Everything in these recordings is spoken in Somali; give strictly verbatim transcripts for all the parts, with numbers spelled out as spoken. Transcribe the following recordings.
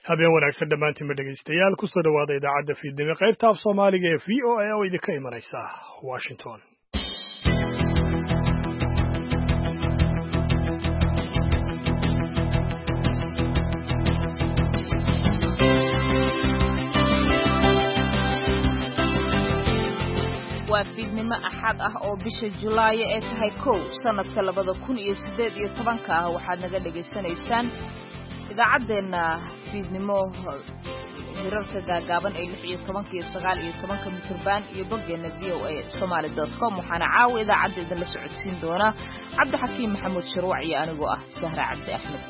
habeen wanaagsan dhammaantiin ma dhegaystayaal ku soo dhawaada idaacadda fiidnimo qaybta af Soomaaliga ee V O A oo idinka imanaysa Washington. waa fiidnimo axad ah oo bisha Julaay ee tahay kow sanadka labada kun iyo siddeed iyo tobanka ah waxaad naga dhageysanaysaan idaacadeena fiidnimo hirarka gaagaaban ee lix iyo tobanka iyo sagaal iyo tobanka mitirban iyo boggeena v o a somali dot com waxaana caawa idaacadeeda la socodsiin doona Cabdi Xakiim Maxamuud Sharwac iyo anigoo ah Sahra Cabdi Axmed.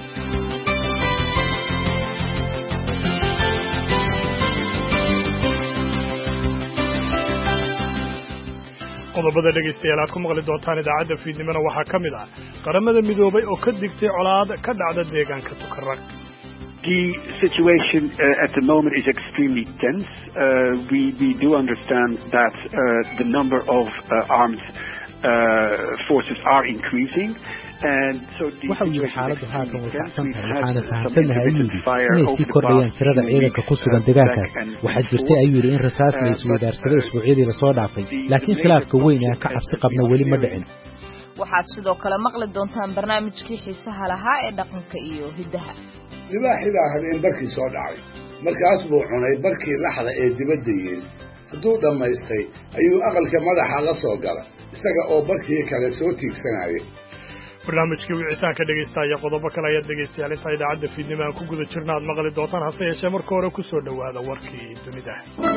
qodobada dhegaystayaal aad ku maqli doontaan idaacadda fiidnimona waxaa ka mid ah qaramada midoobay oo ka digtay colaad ka dhacda deegaanka Tukaraq. The situation uh, at the moment is extremely tense. Uh, we, we do understand that uh, the number of uh, armed uh, forces are increasing. waxa uu xaaladdu haatan way kacsan tahay waxaana fahamsanahay ayuu yidhi inay sii kordhayaan tirada ciidanka ku sugan deegaankaas waxaa jirtay ayuu yidhi in rasaas la isweydaarsaday isbuucyadii lasoo dhaafay laakiin khilaafka weyn ee ka cabsi qabna weli ma dhicin. waxaad sidoo kale maqli doontaan barnaamijkii xiisaha lahaa ee dhaqanka iyo hiddaha. libaaxii baa habeen barkii soo dhacay markaas buu cunay barkii laxda ee dibadda yeel hadduu dhammaystay ayuu aqalka madaxa la soo galay isaga oo barkii kale soo tiigsanayay. barnaamijkii wicitaanka dhegaystaaya qodobo kale ayaad dhegaystayaal inta idaacadda fiidnimo aan ku guda jirna aad maqli doontaan hase yeeshee marka hore ku soo dhowaada warkii dunida.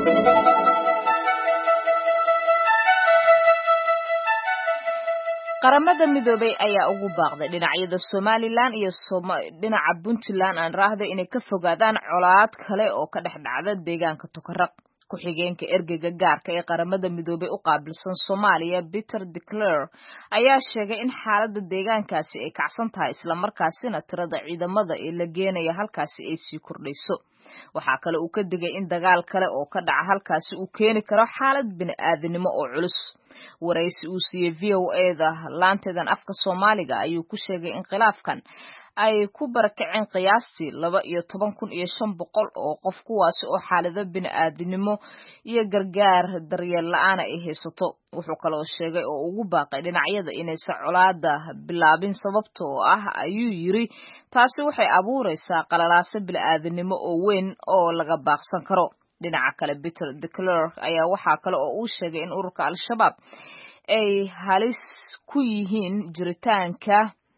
qaramada midoobay ayaa ugu baaqday dhinacyada Somaliland iyo dhinaca Puntland aan raahday inay ka fogaadaan colaad kale oo ka dhex dhacda deegaanka Tukaraq. ku-xigeenka ergeyga gaarka ee qaramada midoobay u qaabilsan Soomaaliya Peter de Klerk ayaa sheegay in xaaladda deegaankaasi ay kacsan tahay isla markaasina tirada ciidamada ee la geenaya halkaasi ay sii kordhayso. waxaa kale uu ka digay in dagaal kale oo ka dhaca halkaasi uu keeni karo xaalad bini'aadanimo oo culus. waraysi uu siiyey V O A-da laanteedan afka Soomaaliga ayuu ku sheegay in khilaafkan ay ku barakaceen qiyaastii laba iyo toban kun iyo shan boqol oo qof kuwaasi oo xaalado bini'aadanimo iyo gargaar daryeel la'aan ay haysato. wuxuu kaloo sheegay oo ugu baaqay dhinacyada inaysan colaada bilaabin sababtoo ah ayuu yiri taasi waxay abuuraysaa qalalaaso bini'aadanimo oo weyn oo laga baaqsan karo. dhinaca kale Peter de Klerk ayaa waxaa kale oo uu sheegay in ururka Al-Shabaab ay halis ku yihiin jiritaanka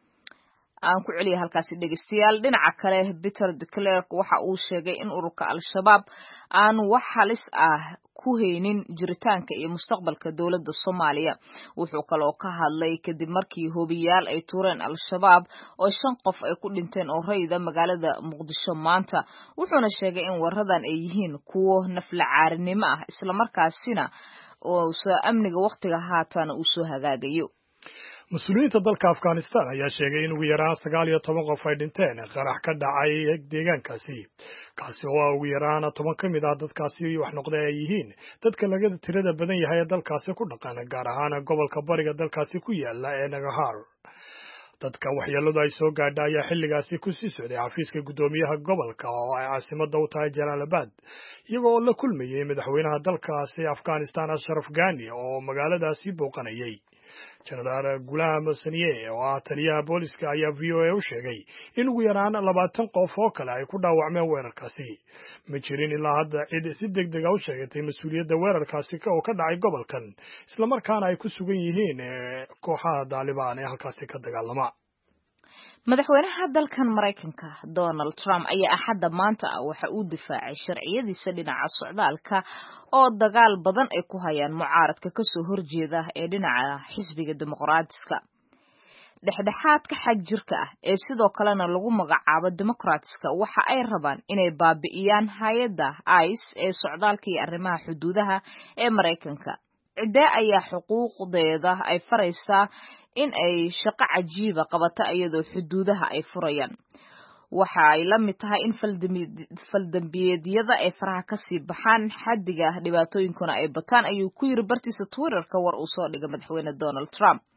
aan ku celiya halkaasi dhegaystayaal. dhinaca kale Peter de Klerk waxa uu sheegay in ururka Al-Shabaab aan wax halis ah ku haynin jiritaanka iyo mustaqbalka dawladda Soomaaliya. wuxuu kaloo ka hadlay kadib markii hoobiyaal ay tuureen Al-Shabaab oo shan qof ay ku dhinteen oo rayida magaalada Muqdisho maanta. wuxuuna sheegay in waradan ay yihiin kuwo naflacaarinimo ah isla markaasina oo soo amniga waqtiga haatan uu soo hagaagayo. mas-uuliyiinta dalka Afghanistan ayaa sheegay in ugu yaraan sagaal iyo toban qof ay dhinteen qarax ka dhacay deegaankaasi kaasi oo ugu yaraan toban ka mid ah dadkaasi wax noqday ay yihiin dadka laga tirada badan yahay ee dalkaasi ku dhaqan gaar ahaan gobolka bariga dalkaasi ku yaala ee Nangarhar. dadka waxyeeladu ay soo gaadhay ayaa xilligaasi ku sii socday xafiiska gudoomiyaha gobolka oo ay caasimada u tahay Jalalabad iyagoo la kulmayay madaxweynaha dalkaasi Afghanistan Ashraf Ghani oo magaaladaasi booqanayay. General Ghulam Saniye oo ah taliyaha booliska ayaa V O A u sheegay in ugu yaraan labaatan qof oo kale ay ku dhaawacmeen weerarkaasi. ma jirin ilaa hadda cid si degdeg ah u sheegatay mas'uuliyadda weerarkaasi oo ka dhacay gobolkan isla markaana ay ku sugan yihiin kooxaha Taliban ee halkaasi ka dagaalama. madaxweynaha dalkan Mareykanka Donald Trump ayaa axadda maanta ah waxa uu difaacay sharciyadiisa dhinaca socdaalka oo dagaal badan ay ku hayaan mucaaradka ka soo horjeeda ee dhinaca xisbiga dimuqraadiska. dhexdhexaadka xag jirka ah ee sidoo kalena lagu magacaabo dimuqraadiska waxa ay rabaan inay baabi'iyaan hay'adda ICE ee socdaalka iyo arrimaha xuduudaha ee Mareykanka. cidda ayaa xuquuqdeeda ay faraysaa in ay shaqo cajiiba qabato iyadoo xuduudaha ay furayaan. waxa ay la mid tahay in faldambiyeedyada ay faraha ka sii baxaan xaddiga dhibaatooyinkuna ay bataan ayuu ku yiri bartiisa Twitter-ka war uu soo dhigay madaxweyne Donald Trump.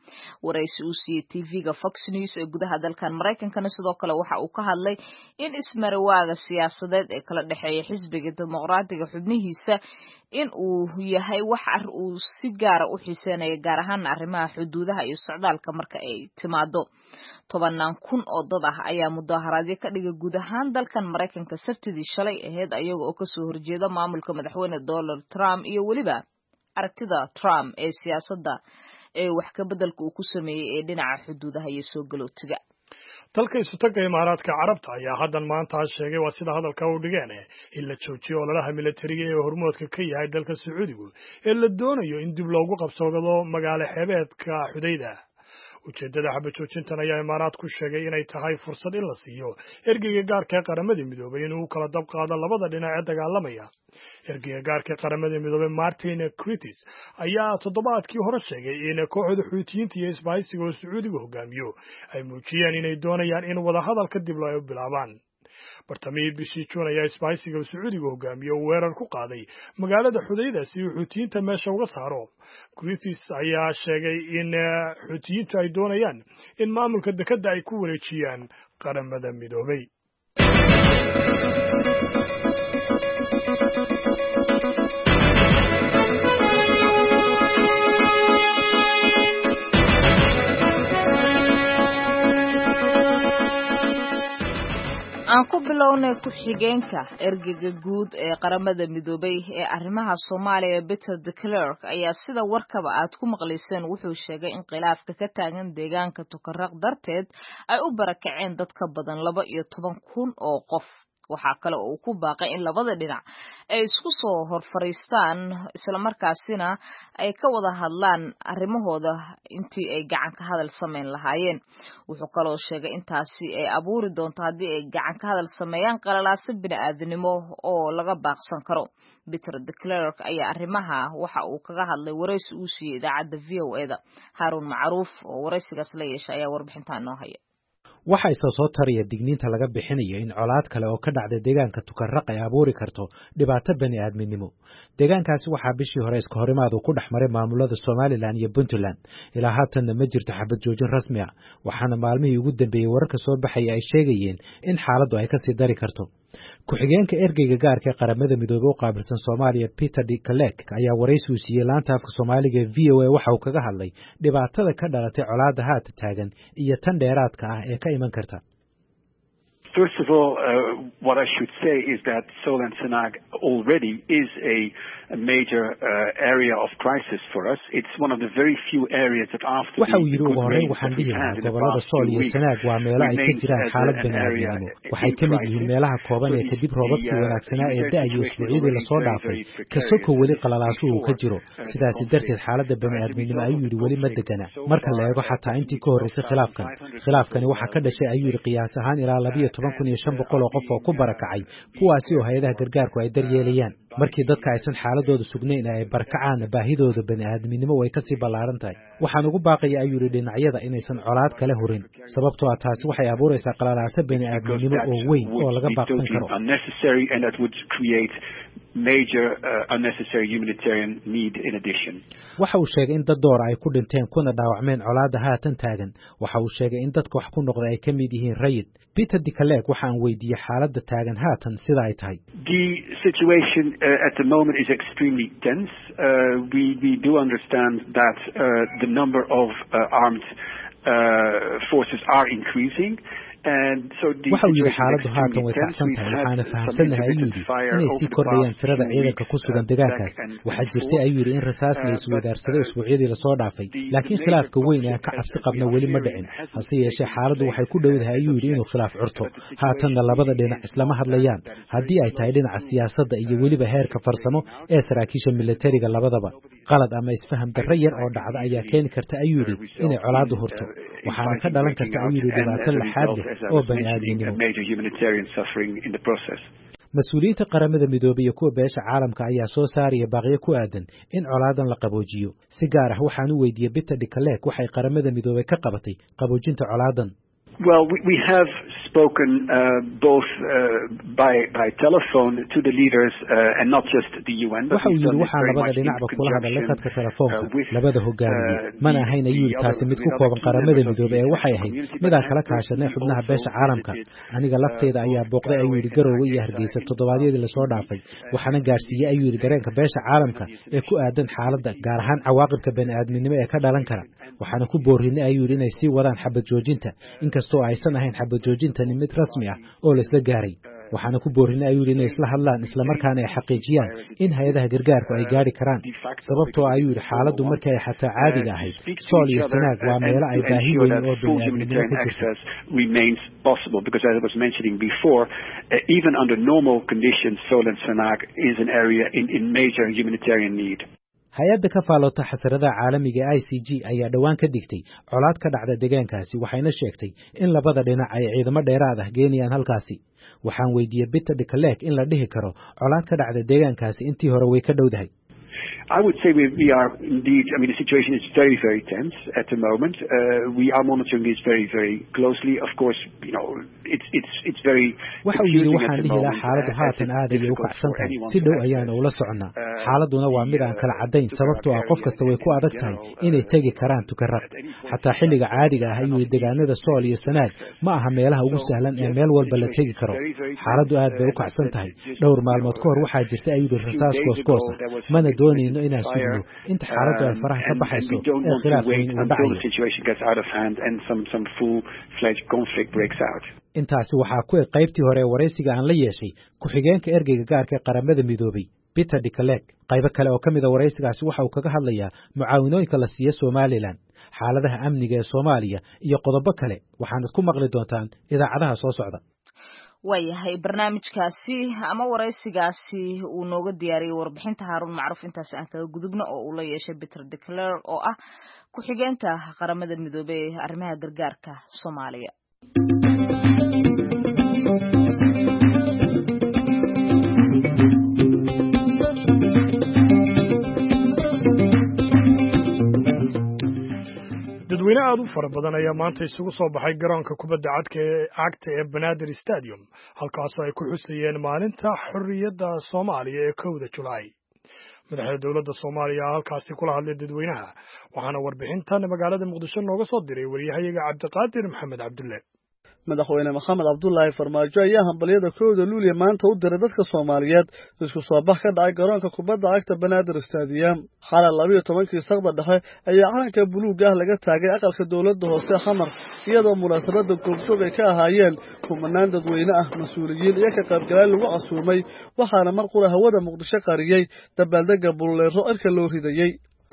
waraysi uu siiyey T V-ga Fox News ee gudaha dalkan Mareykankana sidoo kale waxa uu ka hadlay in ismarawaaga siyaasadeed ee kala dhexeeya xisbiga dimuqraadiga xubnihiisa in uu yahay wax ar uu si gaar ah u xiiseenayo gaar ahaan arrimaha xuduudaha iyo socdaalka marka ay timaado tobanaan kun oo dad ah ayaa mudaharaadyo ka dhigay guud ahaan dalkan Mareykanka Sabtidii shalay ahayd ayaga oo ka soo horjeeda maamulka madaxweyne Donald Trump iyo waliba aragtida Trump ee siyaasadda ee wax ka bedelka uu ku sameeyay ee dhinaca xuduudaha iyo soo galootiga dalka isutaga imaaraadka carabta ayaa haddan maanta sheegay waa sida hadalka u dhigeen in la joojiyo ololaha militariga ee hormoodka ka yahay dalka Sacuudigu ee la doonayo in dib loogu qabsado magaalo xeebeedka Xudayda ujeedada xabad joojintan ayaa imaaraad ku sheegay inay tahay fursad in la siiyo ergeyga gaarka ee qaramada midoobay inuu kala dab qaado labada dhinac ee dagaalamaya ergeyga gaarka ee qaramada midoobay Martin Griffiths ayaa toddobaadkii hore sheegay in kooxda Xuutiyiinta iyo isbahaysiga oo Sacuudiga hogaamiyo ay muujiyeen inay doonayaan in wada hadal kadib loo bilaabaan bartamii bishii Juun ayaa isbahaysiga Sacuudiga hogaamiyo weerar ku qaaday magaalada Xudayda si uu Xuutiyiinta meesha uga saaro Griffiths ayaa sheegay in Xuutiyiintu ay doonayaan in maamulka dekedda ay ku wareejiyaan qaramada midoobay aan ku bilownay ku xigeenka ergeyga guud ee qaramada midoobay ee arrimaha Soomaaliya Peter de Klerk ayaa sida warkaba aad ku maqlayseen wuxuu sheegay in khilaafka ka taagan deegaanka Tukaraq darteed ay u barakaceen dad ka badan laba iyo toban kun oo qof waxa kale oo uu ku baaqay in labada dhinac ay isku soo horfariistaan isla markaasina ay ka wada hadlaan arrimahooda intii ay gacan ka hadal sameyn lahaayeen wuxuu kale oo sheegay intaasi ay abuuri doonto haddii ay gacan ka hadal sameeyaan qalalaase bini'aadanimo oo laga baaqsan karo Peter de Klerk ayaa arrimaha waxa uu kaga hadlay waraysi uu siiyey idaacadda V O A da Harun Macruuf oo waraysigaas la yeeshay ayaa warbixintan noo haya waxa isa soo taraya digniinta laga bixinayo in colaad kale oo ka dhacday deegaanka Tukaraq ay abuuri karto dhibaato bani'aadminimo deegaankaasi waxa bishii hore iska horimaad uu ku dhaxmaray maamulada Somaliland iyo Puntland ilaa haatan ma jirto xabad joojin rasmi ah waxaana maalmihii ugu dambeeyay wararka soo baxay ay sheegayeen in xaaladdu ay ka sii dari karto ku-xigeenka ergeyga gaarka ee qaramada midoobay oo qaabilsan Soomaaliya Peter de Klerk ayaa waraysi uu siiyey laanta afka Soomaaliga V O A waxa uu kaga hadlay dhibaatada ka dhalatay colaadda haata taagan iyo tan dheeraadka ah ee ka iman karta First of all, uh, what I should say is that Sol and Sanag already is a, a major uh, area of crisis for us. It's one of the very few areas that after waxa uu yiri ugu horreyn waxaan dhihi lahaa gobolada Sool iyo Sanaag waa meelo ay ka jiraan xaalad bani'aadminimo waxay ka mid yihiin meelaha kooban ee kadib roobabkii wanaagsanaa ee da'ayay usbuucyadii lasoo dhaafay kasoko weli qalalaasuhu uu ka jiro sidaasi darteed xaaladda bani'aadminimo ayuu yidhi weli ma degana marka la eego xataa intii ka horreysay khilaafkan khilaafkani waxaa ka dhashay ayuu yidhi qiyaas ahaan ilaa labiyo toban kun iyo shan boqol oo qof oo ku barakacay kuwaasi oo hay'adaha gargaarku ay daryeelayaan markii dadka aysan xaaladooda sugnayn ay barakacaan baahidooda bani'aadminimo way ka sii ballaaran tahay waxaan ugu baaqaya ayuu yidhi dhinacyada inaysan colaad kale hurin sababtoo ah taasi waxay abuuraysaa qalalaase bani'aadminimo oo weyn oo laga baaqsan karo major uh, unnecessary humanitarian need in addition. waxa uu sheegay in dad door ay ku dhinteen kuna dhaawacmeen colaadda haatan taagan waxa uu sheegay in dadka wax ku noqday ay ka mid yihiin rayid Peter de Klerk waxa aan weydiiyay xaaladda taagan haatan sida ay tahay The situation uh, at the moment is extremely tense. Uh, we we do understand that uh, the number of uh, armed uh, forces are increasing. waxa uu yidhi xaaladdu haatan way kacsan tahay waxaana fahamsannahay ayuu yidhi inay sii kordhayaan tirada ciidanka ku sugan deegaankaas waxaa jirtay ayuu yidhi in rasaas la isweydaarsaday usbuucyadii lasoo dhaafay laakiin khilaafka weyn ee aan ka cabsi qabna weli ma dhicin hase yeeshee xaaladdu waxay ku dhowdahay ayuu yidhi inuu khilaaf curto haatanna labada dhinac islama hadlayaan haddii ay tahay dhinaca siyaasadda iyo weliba heerka farsamo ee saraakiisha militariga labadaba qalad ama isfaham darro yar oo dhacda ayaa keeni karta ayuu yidhi inay colaaddu hurto waxaana ka dhalan karta ayuu yidhi dhibaato laxaad leh oo bani'aadminimo mas-uuliyiinta qaramada midoobay iyo kuwa beesha caalamka ayaa soo saaraya baaqyo ku aadan in colaadan la qaboojiyo si gaar ah waxaan u weydiiyey Peter de Klerk waxay qaramada midoobay ka qabatay qaboojinta colaadan Well, we, we have spoken uh, both uh, by by telephone to the leaders uh, and not just the U N. waxa uu yidhi waxaan labada dhinacba kula hadalay khadka telefoonka labada hogaamiye mana ahayn ayuu yidhi taasi mid ku kooban qaramada midoobay ee waxay ahayd midaan kala kaashanay xubnaha beesha caalamka aniga lafteeda ayaa booqday ayuu yidhi Garowe iyo Hargeysa toddobaadyadii lasoo dhaafay waxaana gaarsiiyey ayuu yidhi dareenka beesha caalamka ee ku aadan xaaladda gaar ahaan cawaaqibka bani'aadminimo ee ka dhalan kara waxaana ku boorinay ayuu yidhi inay sii wadaan xabad joojinta inkastoo aysan ahayn xabad joojintani mid rasmi ah oo la isla gaaray waxaana ku boorinay ayuu yidhi inay isla hadlaan isla markaana ay xaqiijiyaan in hay-adaha gargaarku ay gaari karaan sababtoo ayuu yidhi xaaladdu markii ay xataa caadiga ahayd sool iyo sanaag waa meelo ay baahi weyn oo bani'aadminimo ka jirto remains possible because as I was mentioning before uh, even under normal conditions Sol and Sanag is an area in, in major humanitarian need. hay-adda ka faaloota xasaradaha caalamiga ee I C G ayaa dhowaan ka digtay colaad ka dhacda deegaankaasi waxayna sheegtay in labada dhinac ay ciidamo dheeraad ah geenayaan halkaasi waxaan weydiiyey Peter de Klerk in la dhihi karo colaad ka dhacda deegaankaasi intii hore way ka dhowdahay I would say we, we are indeed, I mean, the situation is very, very tense at the moment. Uh, we are monitoring this very, very closely. Of course, you know, it's, it's, it's very waxa uu yidhi waxaan dhihi lahaa xaaladdu haatan aad ayay u kacsan tahay si dhow ayaana ula soconnaa xaaladduna waa mid aan kala caddayn sababtoo ah qof kasta way ku adag tahay inay tegi karaan tukaraq xataa xilliga caadiga ah ayuu deegaanada Sool iyo Sanaag ma aha meelaha ugu sahlan ee meel walba la tegi karo xaaladdu aad bay u kacsan tahay dhowr maalmood ka hor waxaa jirtay ayuu yidhi rasaas goos-goos ah mana doonayno inaan sugno inta xaaladdu ay faraha ka baxayso ee khilaaf weyn uu dhacayo intaasi waxaa ku eg qaybtii hore ee waraysiga aan la yeeshay ku-xigeenka ergeyga gaarka ee qaramada midoobay Peter de Klerk qaybo kale oo ka mid a waraysigaasi waxa uu kaga hadlayaa mucaawinooyinka la siiyo Somaliland xaaladaha amniga ee Soomaaliya iyo qodobo kale waxaanad ku maqli doontaan idaacadaha soo socda waayahay barnaamijkaasi ama waraysigaasi uu nooga diyaariyey warbixinta Haarun Macruuf intaas aan kaga gudubno oo uu la yeeshay Peter de Klerk oo ah ku-xigeenka qaramada midoobay ee arrimaha gargaarka Soomaaliya dadweyne aad u fara badan ayaa maanta isugu soo baxay garoonka kubadda cagta ee cagta ee Banaadir Stadium halkaasoo ay ku xusayeen maalinta xorriyadda Soomaaliya ee kowda Julaay madaxda dowladda Soomaaliya halkaasi kula hadlay dadweynaha waxaana warbixintan magaalada Muqdisho nooga soo diray wariyahayaga Cabdiqaadir Maxamed Cabdulle madaxweyne Maxamed Cabdullaahi Farmaajo ayaa hambaliyada kowda Luulyo maanta u diray dadka Soomaaliyeed isku soo bax ka dhacay garoonka kubadda cagta Banaadir Stadium xalay laba iyo tobankii saqda dhexe ayaa calanka buluug ah laga taagay aqalka dowladda hoose Xamar iyadoo munaasabada goobjoog ay ka ahaayeen kumanaan dadweyne ah mas'uuliyiin iyo ka qaybgalayaal lagu casuumay waxaana mar qura hawada Muqdisho qariyay dabaaldega buleero irka loo ridayay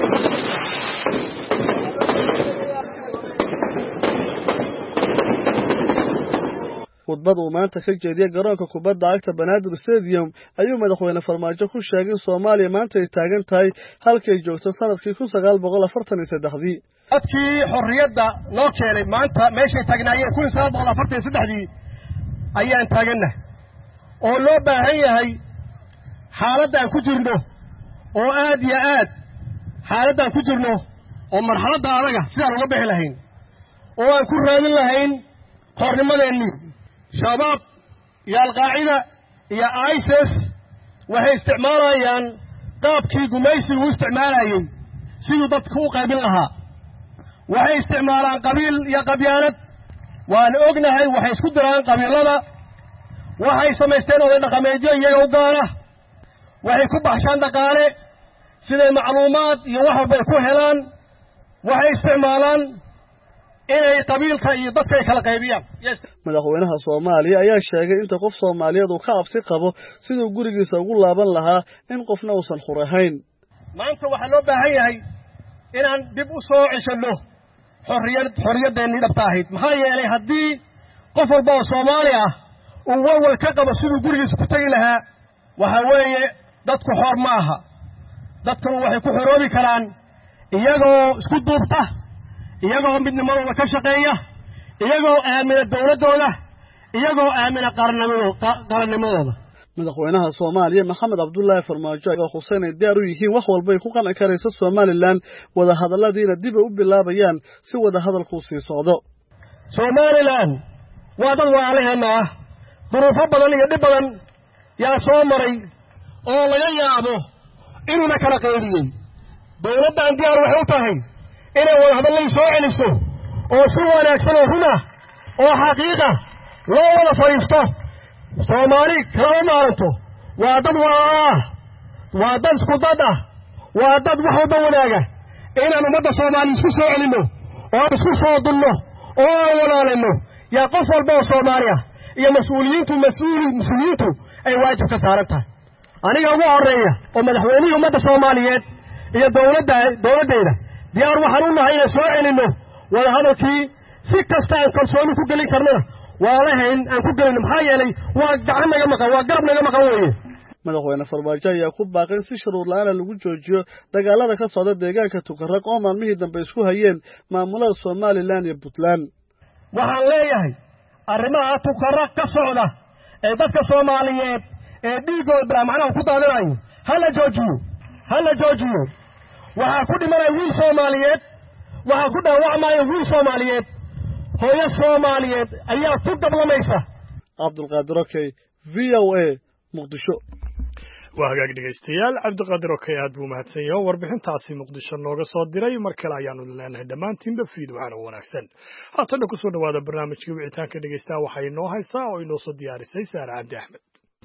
khudbad uu maanta ka jeediyay garoonka kubadda cagta Banaadir Stadium ayuu madaxweyne Farmaajo ku sheegay in Soomaaliya maanta ay taagan tahay halkay joogto sanadkii kun sagaal boqol afartan iyo saddex-dii dadkii xorriyadda loo keenay maanta meeshay taagnaayeen kun sagaal boqol afartan iyo saddex-dii ayaan taagannahay oo loo baahan yahay xaaladdan ku jirno oo aad iyo aad xaaladdan ku jirno oo marxaladda adaga sidaan uga bixi lahayn oo aan ku raadin lahayn xornimadeennii shabaab iyo alqaacida iyo ISIS waxay isticmaalayaan qaabkii gumaysigu u isticmaalayay siduu dadku u qaybin lahaa waxay isticmaalaan qabiil iyo qabyaalad waan ognahay waxay isku diraan qabiilada waxay samaysteen oday dhaqameedyo iyaga u gaara waxay ku baxshaan dhaqaale siday macluumaad iyo wax walba ay ku helaan waxay isticmaalaan inay qabiilka iyo dadka ay kala qaybiyaan madaxweynaha Soomaaliya ayaa sheegay inta qof Soomaaliyeed uu ka cabsi qabo sidoo gurigiisa ugu laaban lahaa in qofna uusan xurahayn maanta waxa loo baahan yahay inaan dib u soo ceshano xorriyad xorriyadeennii dhabta ahayd maxaa yeelay haddii qof walba oo Soomaali ah uu walwal ka qabo sidoo gurigiisa ku tagi lahaa waxa weeye dadku xor ma aha dadkuna waxay ku xoroobi karaan iyagoo isku duubta iyagoo midnimadooda ka shaqeeya iyagoo aamina dawladooda iyagoo aamina qarannimadooda madaxweynaha Soomaaliya Maxamed Cabdullaahi Farmaajo ayaa xuseynay diyaar u yihiin wax walba ay ku qalan karayso Somaliland wada hadalladiina dib u bilaabayaan si wada hadalku sii socdo somaliland waa dad walaalaheena ah duruufo badan iyo dhib badan yaa soo maray oo laga yaabo inuuna kala qaydiyey dawladdan diyaar waxay u tahay inay wadahadallay soo celiso oo si wanaagsan oo run ah oo xaqiiqa loo wada fadhiisto soomaali kalama maaranto waa dad walaala ah waa dad isku dad ah waa dad wax walba wanaaga inaan ummadda soomaali isku soo celinno oo aan isku soo dunno oo aan walaalayno yaa qof walba oo soomaali ah iyo mas-uuliyiintu mas-uuli mas-uuliyiintu ay waajib ka saaran tahay aniga ugu horreeya oo madaxweynihii ummadda soomaaliyeed iyo dawladda dawladdeyda diyaar waxaan u nahay inaan soo celinno wadahadalkii si kasta aan kalsooni ku gelin karnana waalahayn aan ku gelin maxaa yeelay waa gacan naga maqan waa garab naga maqan weeye madaxweyne farmaajo ayaa ku baaqay in si shuruud la-aana lagu joojiyo dagaalada ka socda deegaanka tukaraq oo maalmihii dambe isku hayeen maamulada somalilan iyo puntland waxaan leeyahay arrimaha tukaraq ka socda ee dadka soomaaliyeed ee dhiigooda bilaa macnaha ku daadinayo hala joojiyo hala joojiyo waxaa ku dhimanaya wiil soomaaliyeed waxaa ku dhaawacmaya wiil soomaaliyeed hooyo soomaaliyeed ayaa ku gablamaysa cabdulqaadir okey v o a muqdisho waa hagaag dhegaystayaal cabdiqaadir okey aad buu mahadsan yahay warbixintaasi muqdisho nooga soo diray mar kale ayaanu leenahay dhammaantiinba fiid waxaana wanaagsan haatanna kusoo dhawaada barnaamijkii wicitaanka dhegaystaha waxaa inoo haysaa oo inoo soo diyaarisay saare cabdi axmed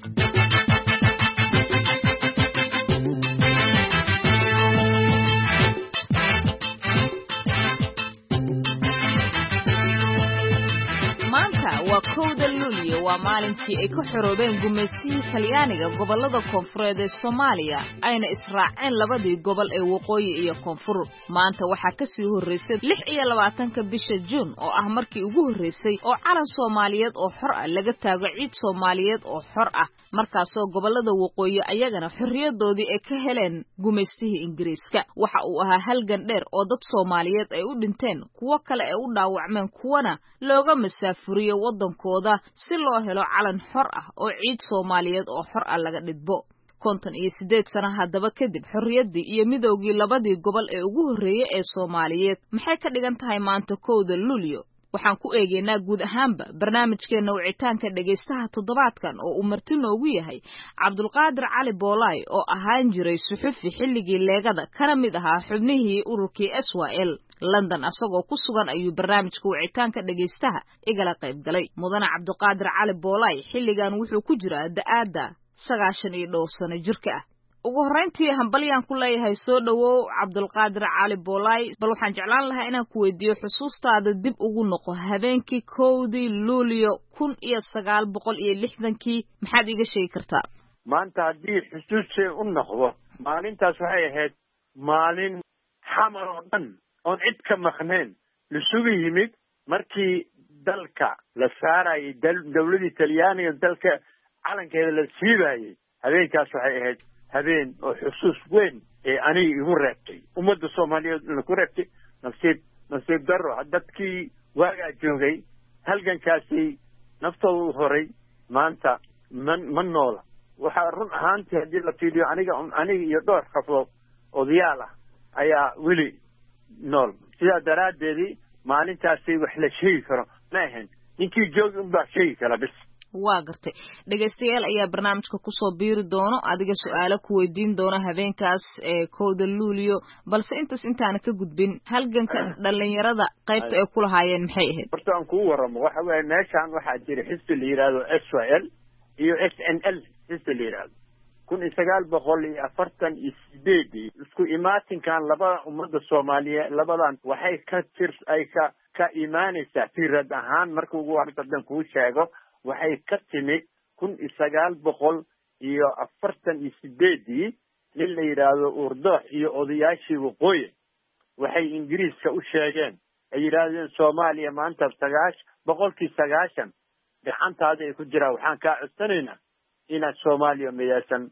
waa kowda luulyo waa maalintii ay ka xoroobeen gumaystihii talyaaniga gobollada koonfureed ee soomaaliya ayna israaceen labadii gobol ee waqooyi iyo koonfur maanta waxaa ka sii horraysay lix iyo labaatanka bisha juun oo ah markii ugu horraysay oo calan soomaaliyeed oo xor ah laga taago ciid soomaaliyeed oo xor ah markaasoo gobollada waqooyi ayagana xorriyadoodii ay ka heleen gumaystihii ingiriiska waxa uu ahaa halgan dheer oo dad soomaaliyeed ay u dhinteen kuwo kale ay u dhaawacmeen kuwana looga masaafuriyo waddankooda si loo helo calan xor ah oo ciid soomaaliyeed oo xor ah laga dhidbo konton iyo siddeed sano haddaba kadib xorriyaddii iyo midoogii labadii gobol ee ugu horreeyey ee soomaaliyeed maxay ka dhigan tahay maanta kowda luulyo waxaan ku eegaynaa guud ahaanba barnaamijkeenna wicitaanka dhegaystaha toddobaadkan oo uu marti noogu yahay cabdulqaadir cali boolaay oo ahaan jiray suxufi xilligii leegada kana mid ahaa xubnihii ururkii s y l london asagoo ku sugan ayuu barnaamijka wicitaanka dhegaystaha igala qayb galay mudane cabdiqaadir cali boolaay xilligan wuxuu ku jiraa da'aadda sagaashan iyo dhowr sano jirka ah ugu horrayntii hambalyaan ku leeyahay soo dhowow cabdulqaadir cali boolaay bal waxaan jeclaan lahaa inaan ku weydiiyo xusuustaada dib ugu noqo habeenkii kowdii luulyo kun iyo sagaal boqol iyo lixdankii maxaad iiga sheegi kartaa maanta haddii xusuustay u noqdo maalintaas waxay ahayd maalin xamar oo dhan oon cid ka maqnayn lasugu yimid markii dalka la saarayay dawladii talyaaniga dalka calankeeda la siibayay habeenkaas waxay ahayd habeen oo xusuus weyn ee aniga igu reebtay ummadda soomaaliyeed laku reebtay nasiib nasiib darro dadkii waagaa joogay halgankaasi naftooda u horay maanta ma ma noola waxaa run ahaantii haddii la fiiriyo aniga aniga iyo dhowr qafoo odayaal ah ayaa weli nool sidaa daraaddeedii maalintaasi wax la sheegi karo ma ahayn ninkii joogi unbaa sheegi kara bis waa gartay dhegaystayaal ayaa barnaamijka kusoo biiri doono adiga su-aalo ku weydiin doona habeenkaas ee kowda luulyo balse intaas intaana ka gudbin halganka dhalinyarada qaybta ay ku lahaayeen maxay ahayd horta aan kuu waramo waxa weeye meeshaan waxaa jira xisbi la yidhaahdo s y l iyo s n l xisbi la yidhaahdo kun iyo sagaal boqol iyo afartan iyo sideedii isku imaatinkan labada ummadda soomaaliyeed labadan waxay ka tir ay ka ka imaanaysaa firad ahaan marka ugu horta haddaan kuu sheego waxay ka timid kun iyo sagaal boqol iyo afartan iyo sideedii nin la yidhaahdo uurdoox iyo odayaashii waqooyi waxay ingiriiska u sheegeen ay yidhaahdeen soomaaliya maanta sagaash boqolkii sagaashan gacantaada ay ku jiraan waxaan kaa codsanaynaa inaad soomaaliya midaysan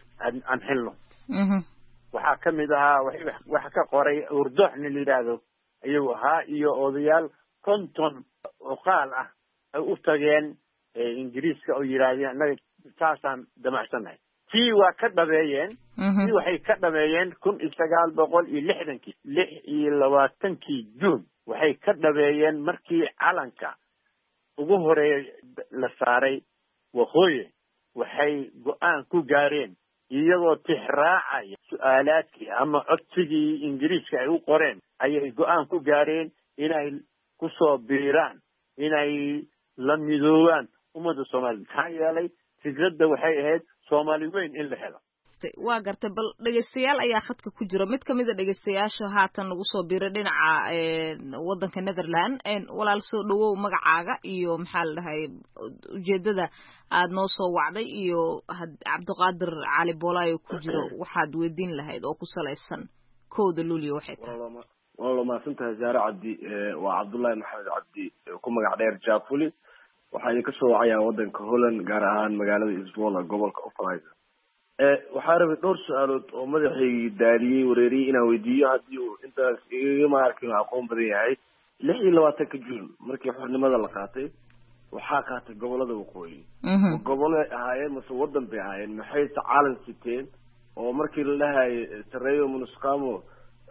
aan xilno waxaa ka mid ahaa waxa ka qoray uurdoox nin la yidhaahdo ayuu ahaa iyo odayaal konton oqaal ah ay u tageen ingiriiska oo yidhaahdeen annaga saasaan damacsannahay tii waa ka dhabeeyeen tii waxay ka dhameeyeen kun iyo sagaal boqol iyo lixdankii lix iyo labaatankii juun waxay ka dhabeeyeen markii calanka ugu horeeyay la saaray waqooyi waxay go-aan ku gaareen iyagoo tixraacaya su-aalaadkii ama codsigii ingiriiska ay u qoreen ayay go-aan ku gaareen inay kusoo biiraan inay la midoobaan ummadda soomaaliyed maxaa yeelay fikradda waxay ahayd soomaali weyn in la helo waa gartay bal dhegaystayaal ayaa khadka ku jira mid kamid a dhegaystayaasha haatan nagu soo biiray dhinaca waddanka Netherland walaal soo dhawow magacaaga iyo maxaa la dhahay ujeedada aad noo soo wacday iyo Cabdiqaadir Cali Boolaayo ku jiro waxaad weydiin lahayd oo ku salaysan kooda luuliyo waxay tahay والله ما سنتها زارع عدي وعبد الله محمد عدي كم مقع دير جافولي وحاجة كسو عيا ودن كهولن جارهان مقالة إسبولا قبل كأوفرايزا وحارب دور سؤالات ومدحي داري وريري إنا ويديو هديو أنت ما أركي أقوم بريعي لحي لو أتكجون مركي حرن ماذا لقاتي وحاكات قبل هذا وقوي وقبل هاي مسودن بهاي محيط عالم ستين ومركي لها تريو من اسقامو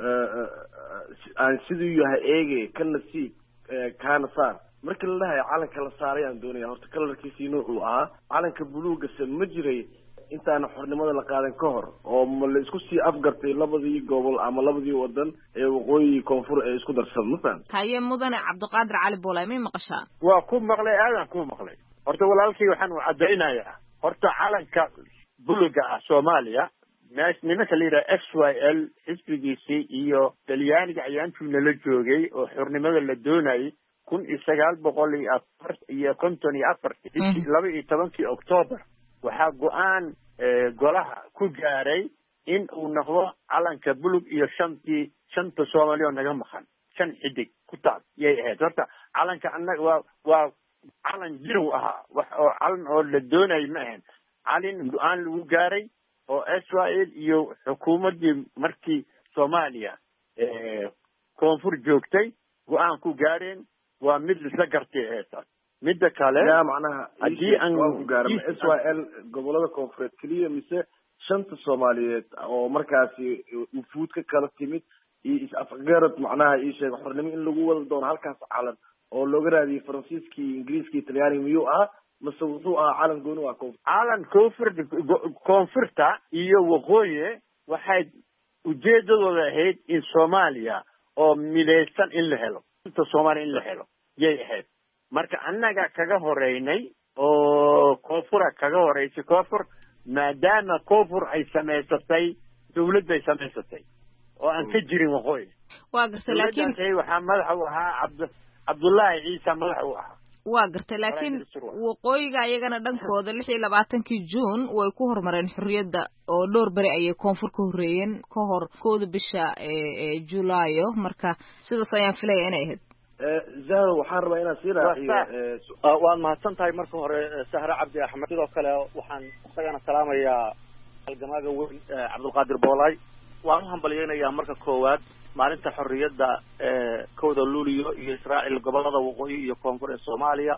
aan sidii yahay eege kana si kana saar marka la lahayo calanka la saaray aan doonaya horta kalarkiisa inuu uu ahaa calanka buluuga ma jiray intaan xornimada la qaadan ka hor oo la isku sii afgartay labadii gobol ama labadii wadan ee waqooyi koonfur ee isku darsan haye mudane Cabdiqaadir Cali Boolay ma maqashaa waa ku maqlay aadan ku maqlay horta walaalkii waxaan u cadeynayaa horta calanka buluuga ah Soomaaliya ناس نمك اللي را إكس واي إل حسبيسي إيو تلياني جايان في نلجوجي وحرني ماذا للدوناي كن إستقال بقولي أفرت إيا كنتني أفرت لبي إتبان في أكتوبر وحاقو آن قولها كجاري إن ونقضى على كبلوك إيا شنتي شنت سوماليون نجمخان شن حدك كتاب يا هذا على كأنك و و على جروها وعلى للدوناي معهن على آن لوجاري oo Israel iyo xukuumadii markii Soomaaliya ee koonfur joogtay go'aan ku gaareen waa mid la gartay heesaas mid kale yaa macnaha hadii aan ku gaarno Israel gobolada koonfureed kaliya mise shanta Soomaaliyeed oo markaasi ufuud ka kala timid iyo is afgarad macnaha ii sheeg xornimo in lagu wada doono halkaas calan oo looga raadiyay Faransiiskii Ingiriiskii Talyaaniga miyuu ah مسووها عالم جنوا كوف عالم كوفر كونفرتا iyo waqooyi waxay ujeedadooda ahayd in Soomaaliya oo midaysan in la helo inta Soomaaliya in la helo yay ahayd marka annaga kaga horeynay oo koonfura kaga horeysay koonfur maadaama koonfur ay sameysatay dawladda ay sameysatay oo aan ka jirin waqooyi waa gartay laakiin waxa madax u ahaa Cabd Cabdullaahi Ciise madax u ahaa waa gartay laakiin waqooyiga ayagana dhankooda lix iyo labaatankii June way ku hormareen xurriyadda oo dhowr bari ay koonfur ka horeeyeen ka hor kooda bisha ee Julaayo marka sidaas ayaan filaya inay ahayd ee zahra waxaan rabaa inaan sii raaciyo waan mahadsan tahay marka hore Sahra Cabdi Axmed sidoo kale waxaan isagana salaamayaa halgamaaga weyn Cabdiqaadir Boolay waan u hambalyeeynaya marka koowaad maalinta xorriyadda ee kooda luuliyo iyo Israa'iil gobolada waqooyi iyo koonfur ee Soomaaliya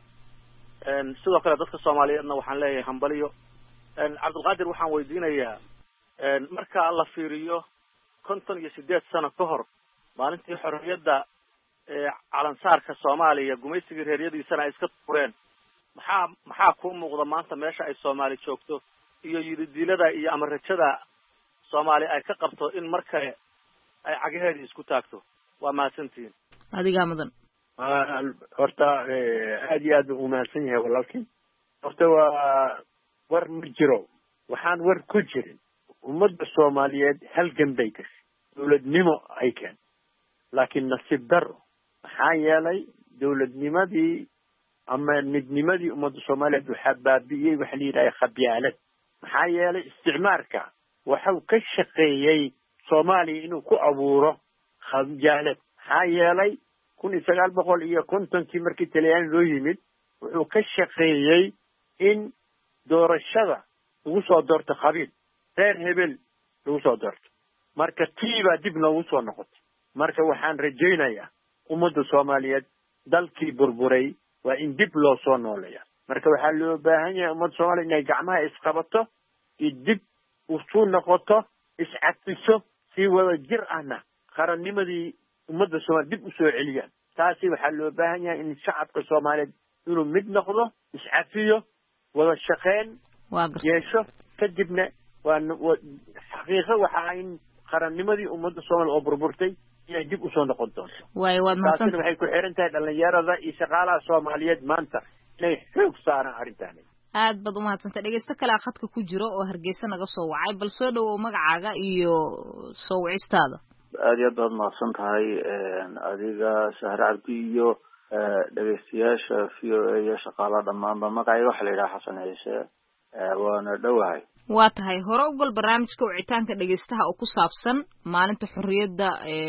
een sidoo kale dadka Soomaaliyeedna waxaan leeyahay hambaliyo een Cabdiqaadir waxaan weydiinayaa een marka la fiiriyo konton iyo siddeed sano ka hor maalintii xorriyadda ee calansaarka Soomaaliya gumaysigii reeriyadiisana ay iska tuureen maxaa maxaa ku muuqda maanta meesha ay Soomaali joogto iyo yidilada iyo amarajada Soomaali ay ka qabto in markale ay cagaheedii isku taagto waa maasantiin adiga mudan horta aad iyo aad u maasan yahay walaalkii horta waa war ma jiro waxaan war ku jirin ummadda Soomaaliyeed halgan bay gashay dawladnimo ay keen laakiin nasiib daro maxaa yeelay dawladnimadii ama midnimadii ummadda Soomaaliyeed waxaa baabi'iyey waxa la yidhaahdaa khabyaalad maxaa yeelay isticmaarka waxau ka shaqeeyey Soomaaliya inuu ku abuuro khabyaalad maxaa yeelay kun iyo sagaal boqol iyo kontonkii markii Talyaani loo yimid wuxuu ka shaqeeyey in doorashada lagu soo doorto qabiil reer hebel lagu soo doorto marka tiiba dib loogu soo noqotay marka waxaan rajaynayaa ummadda Soomaaliyeed dalkii burburay waa in dib loo soo nooleeyaa marka waxaa loo baahan yahay ummadda Soomaaliyeed inay gacmaha isqabato iyo dib u soo noqoto iscafiso si wada jir ahna qarannimadii ummadda Soomaaliyeed dib u soo celiyaan taasi waxaa loo baahan yahay in shacabka soomaaliyeed inuu mid noqdo iscafiyo wada shaqeyn yeesho kadibna waa xaqiiqo waxaa in qarannimadii ummadda soomaaliya oo burburtay inay dib usoo noqon doonto taasina waxay ku xiran tahay dhalinyarada iyo shaqaalaha soomaaliyeed maanta inay xoog saaraan arrintaani aad baad umahadsantay dhegeysto kale khadka ku jiro oo Hargeysa naga soo wacay bal soo dhawow magacaaga iyo soo wicistaada aad iyo aad baad mahadsan tahay adiga Sahra Cabdi iyo dhegeystayaasha V O A iyo shaqaalaha dhammaanba magacayga waxaa la yidhaha Xasan Ciise waana dhowahay waa tahay hore u gal barnaamijka wicitaanka dhegeystaha oo ku saabsan maalinta xorriyadda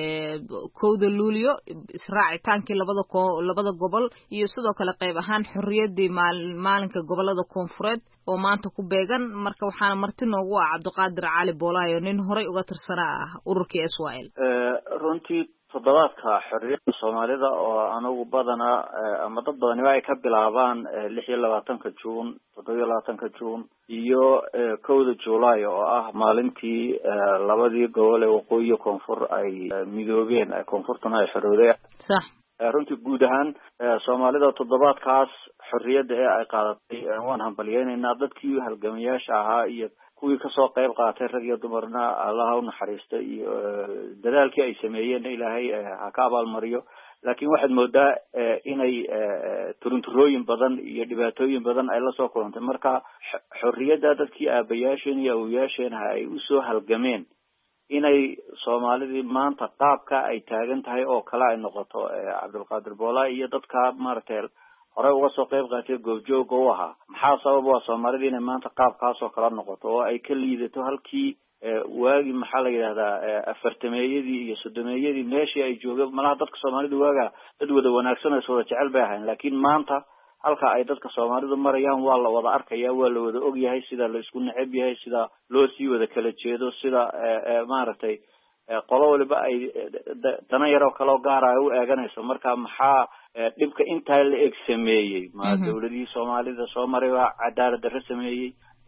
kowda luulyo israacitaankii labada labada gobol iyo sidoo kale qayb ahaan xorriyaddii maalinka gobolada koonfureed oo maanta ku beegan marka waxaana marti noogu ah Cabdiqaadir Cali Boolaayo nin horey uga tirsanaa ah ururkii S Y L runtii toddobaadka xorriyadda Soomaalida oo anagu badana ama dad badani ay ka bilaabaan lix iyo labaatanka Juun toddoba iyo labaatanka Juun iyo kowda Juulaay oo ah maalintii labadii gobol ee waqooyi iyo koonfur ay midoobeen ay koonfurtuna ay xorowday sax runtii guud ahaan Soomaalida toddobaadkaas xorriyadda ee ay qaadatay waan hambalyeynaa dadkii halgamayaasha ahaa iyo kuwii ka soo qayb qaatay rag iyo dumarna Allah u naxariisto iyo dadaalkii ay sameeyeen Ilaahay ha ka abaalmariyo laakiin waxaad moodaa inay turunturooyin badan iyo dhibaatooyin badan ay la soo kulantay marka xorriyadda dadkii aabayaasheen iyo awooyaasheen ay u soo halgameen inay Soomaalidii maanta qaabka ay taagan tahay oo kala ay noqoto Cabdulqaadir Boolaayo iyo dadka maartay hore uga soo qayb qaatay goobjoog oo ahaa maxaa sabab waa Soomaalida inay maanta qaabkaas oo kala noqoto oo ay ka liidato halkii waagi maxaa la yiraahdaa afartameeyadii iyo soddomeeyadii meeshii ay joogeen malaha dadka Soomaalida waaga dad wada wanaagsan oo wada jecel bay ahayn laakiin maanta halka ay dadka Soomaalidu marayaan waa la wada arkaya waa la wada og yahay sida la isku neceb yahay sida loo sii wada kala jeedo sida maaragtay qolo waliba ay dana yar oo kale gaar ah u eeganayso marka maxaa dhibka inta la eeg sameeyay ma dawladii Soomaalida soo maray waa cadaalad darro sameeyay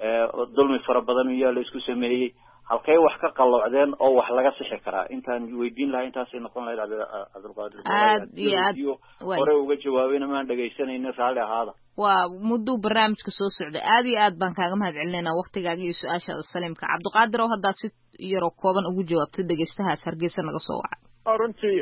dulmi fara badan iyo la isku sameeyay halkay wax ka qalloocdeen oo wax laga sixi karaa intaan weydiin lahaa intaas ay noqon lahayd Cabdulqaadir aad iyo hore uga jawaabayna ma dhageysanayna raali ahaada waa muddo barnaamijka soo socda aad iyo aad baan kaaga mahadcelinaynaa waqtigaaga iyo su'aashaada saliimka Cabdiqaadir oo hadda si yaro kooban ugu jawaabtay dhageystahaas Hargeysa naga soo wacay runtii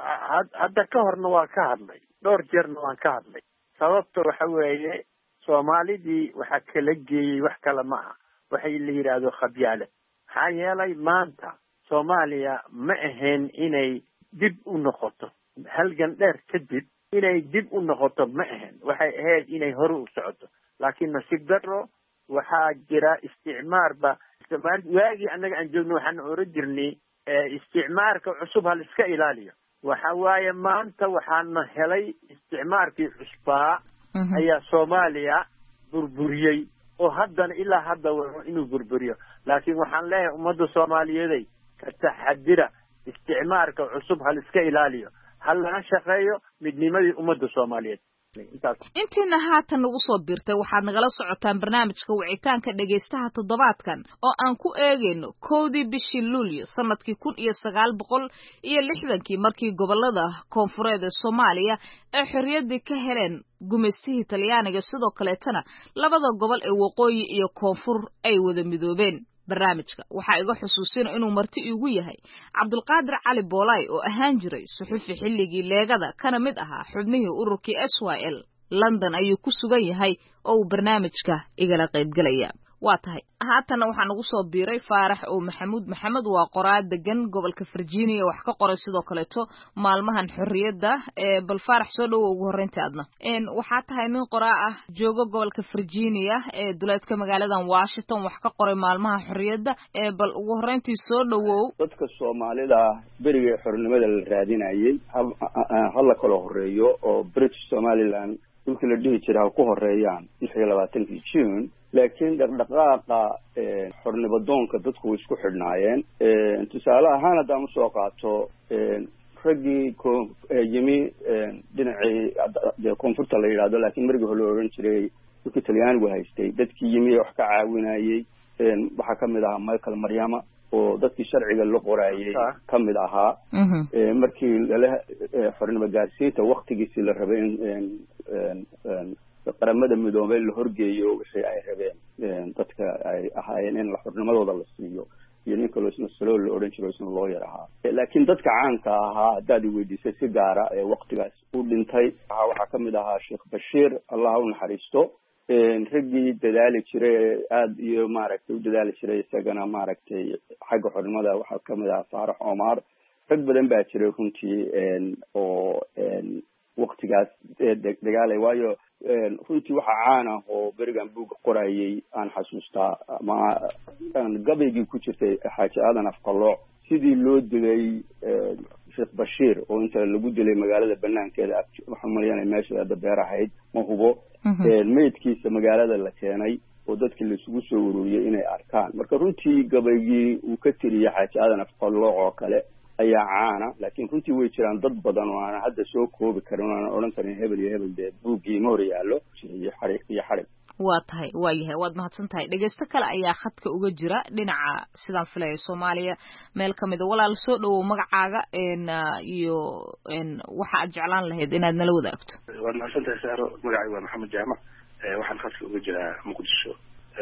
hadda ka horna waa ka hadlay dhowr jeerna waan ka hadlay sababta waxa weeye Soomaalidii waxa kala geeyay wax kale ma aha waxay la yiraahdo khabyaalad maxaa yeelay maanta Soomaaliya ma ahayn inay dib u noqoto halgan dheer kadib inay dib u noqoto ma ahayn waxay ahayd inay hore u socoto laakiin nasiib darro waxaa jira isticmaarba waagii annaga aan joogno waxaan oran jirnay isticmaarka cusub hal iska ilaaliyo waxa waaye maanta waxaana helay isticmaarkii cusbaa ayaa Soomaaliya burburiyay oo haddana ilaa hadda waa inuu burburiyo laakiin waxaan leeyahay ummadda Soomaaliyeed ka taxadira isticmaarka cusub hal iska ilaaliyo hal laga shaqeeyo midnimadii ummadda Soomaaliyeed intiina haatan nagu soo biirtay waxaad nagala socotaan barnaamijka wicitaanka dhegeystaha toddobaadkan oo aan ku eegayno kowdii bishii Luulyo sanadkii kun iyo sagaal boqol iyo lixdankii markii gobolada koonfureed ee Soomaaliya ay xorriyadii ka heleen gumeystihii Talyaaniga sidoo kaleetana labada gobol ee waqooyi iyo koonfur ay wada midoobeen barnaamijka waxaa iga xusuusina inuu marti igu yahay Cabdulqaadir Cali Boolaayo oo ahaan jiray suxufi xilligii leegada kana mid ahaa xubnihii ururkii S Y L London ayuu ku sugan yahay oo uu barnaamijka igala qayb galaya waa tahay haatan waxaan ugu soo biiray Faarax oo Maxamuud Maxamed waa qoraa degan gobolka Virginia wax ka qoray sidoo kale to maalmahan xorriyadda ee bal Faarax soo dhaw ugu horeyntii adna een waxa tahay nin qoraa ah jooga gobolka Virginia ee duleedka magaalada Washington wax ka qoray maalmaha xorriyadda ee bal ugu horeyntii soo dhawow dadka Soomaalida bariga xornimada la raadinayay hal la kala horeeyo oo British Somaliland dhulka la dhihi jiray ku horeeyaan lix iyo labaatankii June laakiin dhaqdhaqaaqa xornimo doonka dadku way isku xidhnaayeen tusaale ahaan haddaan usoo qaato raggii yimi dhinacii koonfurta la yidhaahdo laakiin markii hore la oran jiray dhulkii Talyaanigu haystay dadkii yimi wax ka caawinayay waxaa kamid ahaa Michael Maryama oo dadkii sharciga la qoraayay ka mid ahaa markii lala xornimo gaarsiinta waqtigiisii la rabay in qaramada midoobay la horgeeyo wixii ay rabeen dadka ay ahaayeen in xornimadooda la siiyo iyo ninka loosna salo la odhan jiro isna loo yar ahaa laakiin dadka caanka ahaa haddaad weydiisay si gaara ee waqtigaas u dhintay waxaa ka mid ahaa sheekh bashiir allah u naxariisto raggii dadaali jiray aada iyo maaragtay u dadaali jiray isagana maaragtay xagga xornimada waxaa ka mid ahaa faarax omar rag badan baa jiray runtii oo waqtigaas dagaalay waayo runtii waxa caan ah oo berigan buugga qorayay aan xasuustaa ama gabaygii ku jirtay xaaji aadan afqalooc sidii loo dilay sheekh bashiir oo inta lagu dilay magaalada banaankeeda waxaan umaleynaya meesha hadda beer ahayd ma hubo meydkiisa magaalada la keenay oo dadkii laisugu soo ururiyey inay arkaan marka runtii gabaygii uu ka tiriyay xaaji aadan afqalooc oo kale ayaa caana laakiin runtii way jiraan dad badan oo aan hadda soo koobi karin oo aan odhan karin hebel iyo hebel dee buuggii ma hor yaallo iyo xarig iyo xarig waa tahay waa yahay waad mahadsan tahay dhegeysto kale ayaa khadka uga jira dhinaca sidaan filaya soomaaliya meel ka mid a walaal soo dhawow magacaaga iyo waxa aad jeclaan lahayd inaad nala wadaagto waad mahadsan tahay saaro magacayga waa maxamed jaamac waxaan khadka uga jiraa muqdisho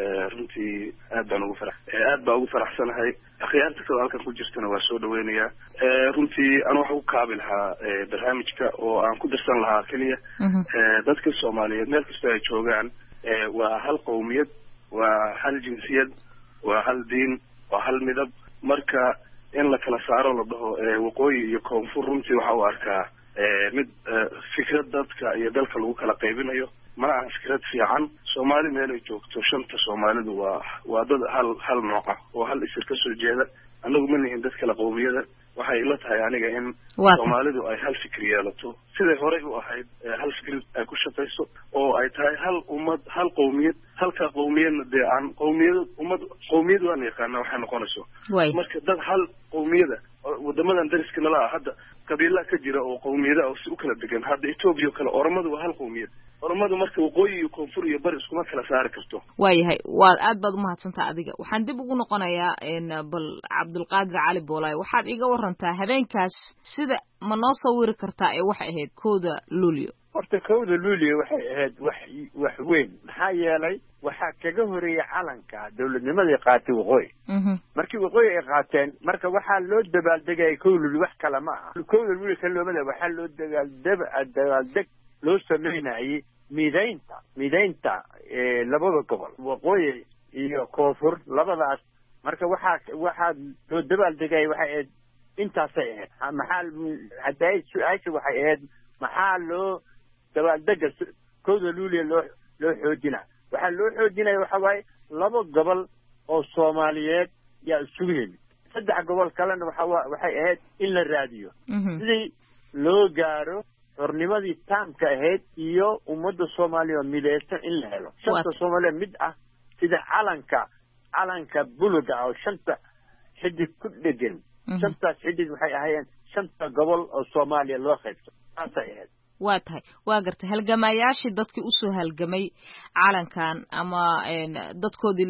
runtii aad baan ugu farax aad baa ugu faraxsanahay akhyaarta kaloo halkan ku jirtana waa soo dhaweynayaa runtii aan waxa ku kaabi lahaa barnaamijka oo aan ku dirsan lahaa keliya dadka soomaaliyeed meel kastoo ay joogaan waa hal qowmiyad waa hal jinsiyad waa hal diin waa hal midab marka in la kala saaro la dhaho waqooyi iyo koonfur runtii waxa u arkaa mid fikrad dadka iyo dalka lagu kala qaybinayo mana aha fikrad fiican soomaali meelay joogto shanta soomaalidu waa waa dad hal hal nooc ah oo hal isir ka soo jeeda annagu ma nihin dad kala qowmiyada waxay ila tahay aniga in soomaalidu ay hal fikir yeelato siday horey u ahayd hal fikir ay ku shaqayso oo ay tahay hal ummad hal qowmiyad halka qowmiyadna dee aan qowmiyad ummad qowmiyad waan yaqaana waxay noqonayso marka dad hal qowmiyada wadamadan dariska nala ah hadda qabiilaa ka jira oo qowmiyada oo si u kala degan hadda etoobiya oo kale oromadu waa hal qowmiyad oromadu marka waqooyi iyo koonfur iyo bari iskuma kala saari karto waayahay waad aad baad umahadsantaa adiga waxaan dib ugu noqonayaa bal cabdulqaadir cali boolaay waxaad iga warantaa habeenkaas sida ma noo sawiri kartaa ee waxay ahayd kowda luulyo horta kowda luulyo waxay ahayd wax wax weyn maxaa yeelay waxaa kaga horeeyay calanka dawladnimadii qaatay waqooyi markii waqooyi ay qaateen marka waxaa loo dabaaldegayay kowda luulyo wax kale ma aha kowda luulyo kaloomada waxaa loo dabaaldeb dabaaldeg loo sameynayay midaynta midaynta labada gobol waqooyi iyo koonfur labadaas marka waxaa waxaa loo dabaaldegayay waxay ahayd intaasay ahayd maxaa hadday su-aasha waxay ahayd maxaa loo dabaaldega kowda luulyo loo loo xoojina waxaa loo xoojinaya waxa waaye laba gobol oo soomaaliyeed yaa isugu yimid saddex gobol kalena waxa waxay ahayd in la raadiyo sidii loo gaaro xornimadii taamka ahayd iyo ummadda soomaaliya oo midaysan in la helo shanta soomaaliya mid ah sida calanka calanka buluga oo shanta xidig ku dhegan shantaas xidig waxay ahaayeen shanta gobol oo soomaaliya loo qaybto saasay ahayd waa tahay waa gartay halgamayaashii dadkii usoo halgamay calankan ama dadkoodii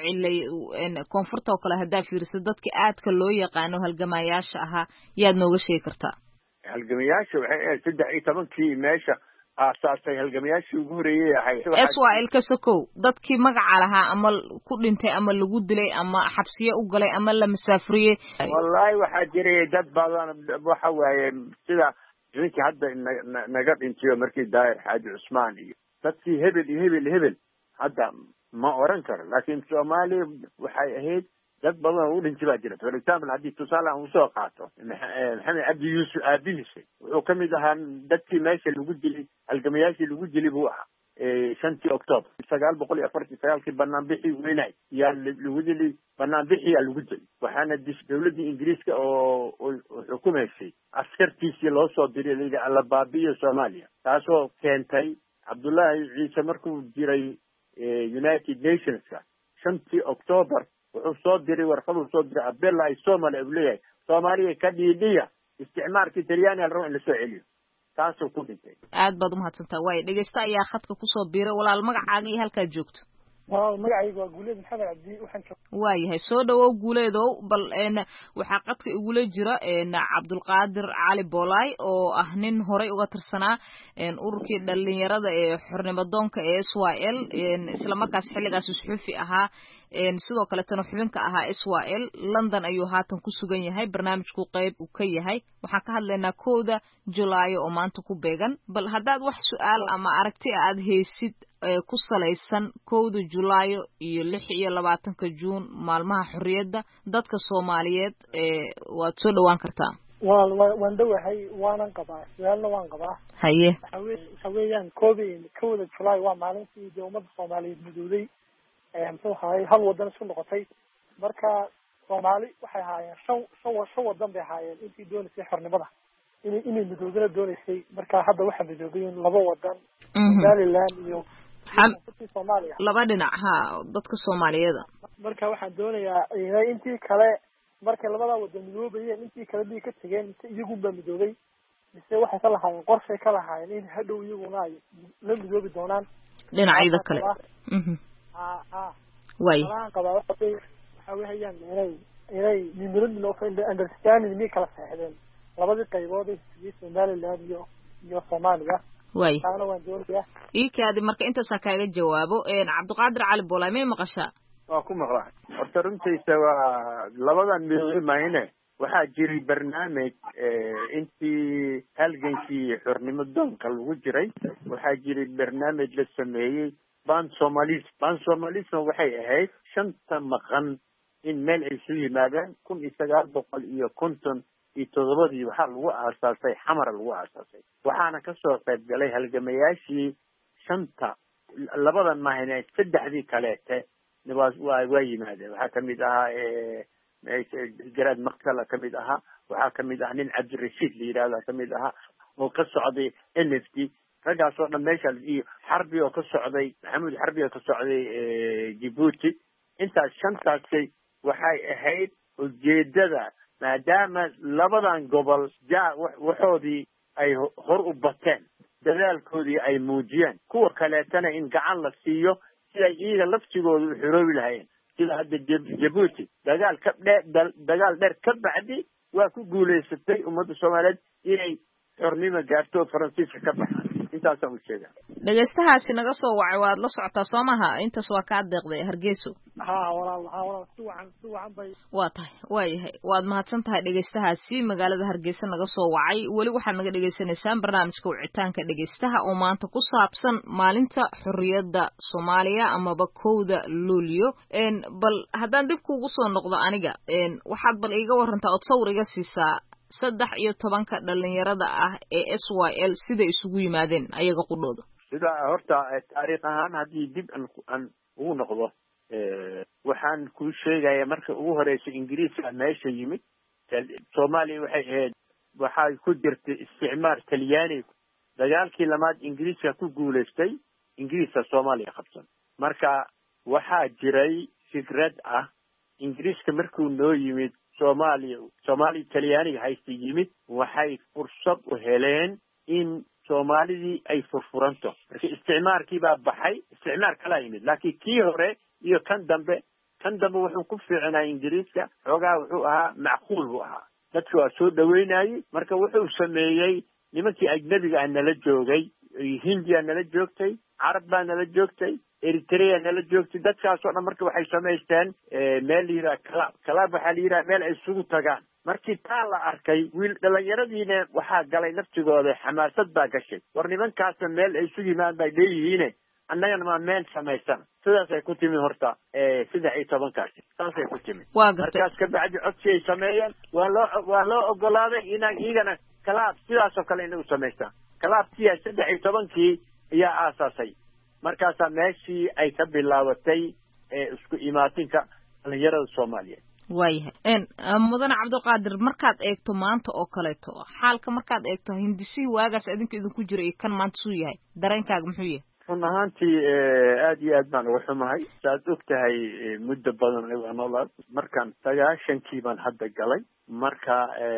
dhinacii koonfurta oo kale haddaa fiiriso dadka aadka loo yaqaano halgamayaasha ahaa yaad nooga sheegi kartaa halgamayaasha waxay ahayd saddex iyo tobankii meesha aasaasay halgamayaashii ugu horeeyay ahayd Israel ka sokow dadkii magaca lahaa ama ku dhintay ama lagu dilay ama xabsiye u galay ama la masaafuriyay wallahi waxaa jiray dad badan waxa waaye sida ninkii hadda naga dhintiyo markii daahir xaaji cusmaan iyo dadkii hebel iyo hebel hebel hadda ma oran karo laakiin soomaaliya waxay ahayd dad badan oo u dhintay baa jira for example haddii tusaale aan usoo qaato maxamed cabdi yuusuf aabihiisa wuxuu ka mid ahaa dadkii meesha lagu dilay halgamayaashii lagu dilay buu ahaa shantii octoobar sagaal boqol iyo afartii sagaalkii banaanbixii weynay yaa lagu dilay banaanbixii yaa lagu dilay waxaana dawladdii ingiriiska oo xukumaysay askartiisii loo soo diray layidhi alla baabi'iyo soomaaliya taasoo keentay cabdullaahi ciise markuu jiray united nationska shantii octoobar wuxuu soo diray warqaduu soo diray abella ay somalia u leeyahay soomaaliya ka dhiidhiya isticmaalkii talyaaniga la rabo in lasoo celiyo taasuu ku dhintay aad baad umahadsantaa waayo dhegeysta ayaa khadka kusoo biiray walaal magacaaga iyo halkaad joogto waa magacaygu waa guuleed maxamed cabdi waxaan waayahay soo dhawow guuleedow bal een waxaa qadka igula jira een cabdulqaadir cali boolay oo ah nin horey uga tirsanaa een ururkii dhalinyarada ee xornimadoonka ee S Y L een isla markaas xilligaas suxufi ahaa een sidoo kale tan xubinka ahaa S Y L London ayuu haatan ku sugan yahay barnaamijku qayb uu ka yahay waxaan ka hadlaynaa kowda July oo maanta ku beegan bal haddaad wax su'aal ama aragti aad haysid ku salaysan kowda July iyo lix iyo labaatanka June maalmaha xorriyadda dadka Soomaaliyeed ee waad soo dhawaan kartaa waan waan dhawahay waanan qabaa su'aalna waan qabaa haye waxa weeyaan kowda July waa maalintii ummadda Soomaaliyeed midowday ee muxuu ahaay hal wadan isku noqotay marka Soomaali waxay ahaayeen shan shan shan wadan bay ahaayeen intii doonaysay xornimada inay inay midoobana doonaysay marka hadda waxa midoobeen laba wadan Somaliland iyo Soomaaliya laba dhinac ha dadka Soomaaliyeed marka waxaan doonayaa inay intii kale marka labada wadan midoobayeen intii kale bay ka tageen iyagu ba midoobay mise waxay ka lahaayeen qorshe ka lahaayeen in hadhow iyaguna ay la midoobi doonaan dhinacyada kale mhm ah ah way waan qabaa waxa weeyaan inay inay memorandum of understanding mi kala saxdeen labadii qaybood ee Somaliland iyo iyo Soomaaliya way taana waan doonayaa iikaadi marka inta kaaga jawaabo een Cabdiqaadir Cali Boolay ma maqashaa waa ku maqlaa horta runtiisa waa labadan midoobe maayne waxaa jiray barnaamij intii halgankii xornimadoonka lagu jiray waxaa jiray barnaamij la sameeyey ban Somalis ban Somalis waxay ahayd shanta maqan in meel ay soo yimaadaan kun iyo sagaal boqol iyo konton iyo todobadii waxaa lagu aasaasay xamar lagu aasaasay waxaana ka soo qayb galay halgamayaashii shanta labadan maahine saddexdii kaleete waa waa yimaadeen waxaa kamid ahaa garaad maqtala kamid ahaa waxaa kamid ah nin cabdirashiid la yidhahda kamid ahaa oo ka socday N F D raggaas oo dhan meesha iyo xarbi oo ka socday maxamuud xarbi oo ka socday Djibouti intaas shantaasay waxay ahayd ujeedada maadaama labadan gobol jaa waxoodii ay hor u bateen dadaalkoodii ay muujiyeen kuwa kaleetana in gacan la siiyo sida iyaga laftigooda u xiroobi lahaayeen sida hadda Djibouti dagaal ka dagaal dheer ka bacdi waa ku guuleysatay ummadda Soomaaliyeed inay xornimo gaarto Faransiiska ka baxaan intaas aan u sheegaa dhageystahaasi naga soo wacay waad la socotaa Soomaha intaas waa ka deeqday Hargeysa ha walaal ha walaal si wacan si wacan bay waa tahay waayahay waad mahadsan tahay dhageystahaasi magaalada Hargeysa naga soo wacay wali waxaad naga dhageysanaysaan barnaamijka wicitaanka dhageystaha oo maanta ku saabsan maalinta xorriyadda Soomaaliya ama kowda Luulyo een bal haddaan dib kuugu soo noqdo aniga een waxaad bal iiga warantaa oo sawir iga siisaa saddex iyo tobanka dhalinyarada ah ee S Y L sida isugu yimaadeen ayaga qudhooda sida horta taariikh ahaan haddii dib aan ugu noqdo waxaan ku sheegayaa marka ugu horeysay Ingiriiska meesha yimid Soomaaliya waxay ahayd waxay ku jirtay isticmaar Talyaani dagaalkii lamaad Ingiriiska ku guuleystay Ingiriiska Soomaaliya qabsan marka waxaa jiray fikrad ah Ingiriiska markuu noo yimid Soomaaliya Soomaali Talyaaniga haysta yimid waxay fursad u heleen in Soomaalidii ay furfuranto marka isticmaarkii baa baxay isticmaar kala yimid laakiin kii hore iyo kan dambe kan dambe wuxuu ku fiicnaa Ingiriiska xogaa wuxuu ahaa macquul buu ahaa dadku waa soo dhaweynayay marka wuxuu sameeyay nimankii ajnabiga ah nala joogay Hindiya nala joogtay Carab baa nala joogtay Eritrea nala joogtay dadkaas oo dhan marka waxay sameysteen meel yira kala kala waxa la yiraahdaa meel ay isugu tagaan markii taa la arkay wiil dhalinyaradiina waxaa galay naftigooda xamaasad baa gashay war nimankaas meel ay isugu yimaadaan bay leeyihiin annagana ma meel samaysan sidaas ay ku timi horta ee saddex iyo tobankaasi taas ay ku timi markaas ka bacdi codsi ay sameeyeen waa loo waa loo ogolaaday inaan iyagana kalaab sidaas oo kale inuu sameystaan kalaabtii saddex iyo tobankii ayaa aasaasay markaasaa meeshii ay ka bilaabatay ee isku imaatinka dhalinyarada Soomaaliyeed waayahay een mudane Cabdiqaadir markaad eegto maanta oo kaleeto xaalka markaad eegto hindisi waagaas idinku idinku jiray kan maanta suu yahay dareenkaaga muxuu yahay run ahaantii aad iyo aad baan uga xumahay saad og tahay muddo badan ayaan noolaa markaan sagaashankii baan hadda galay marka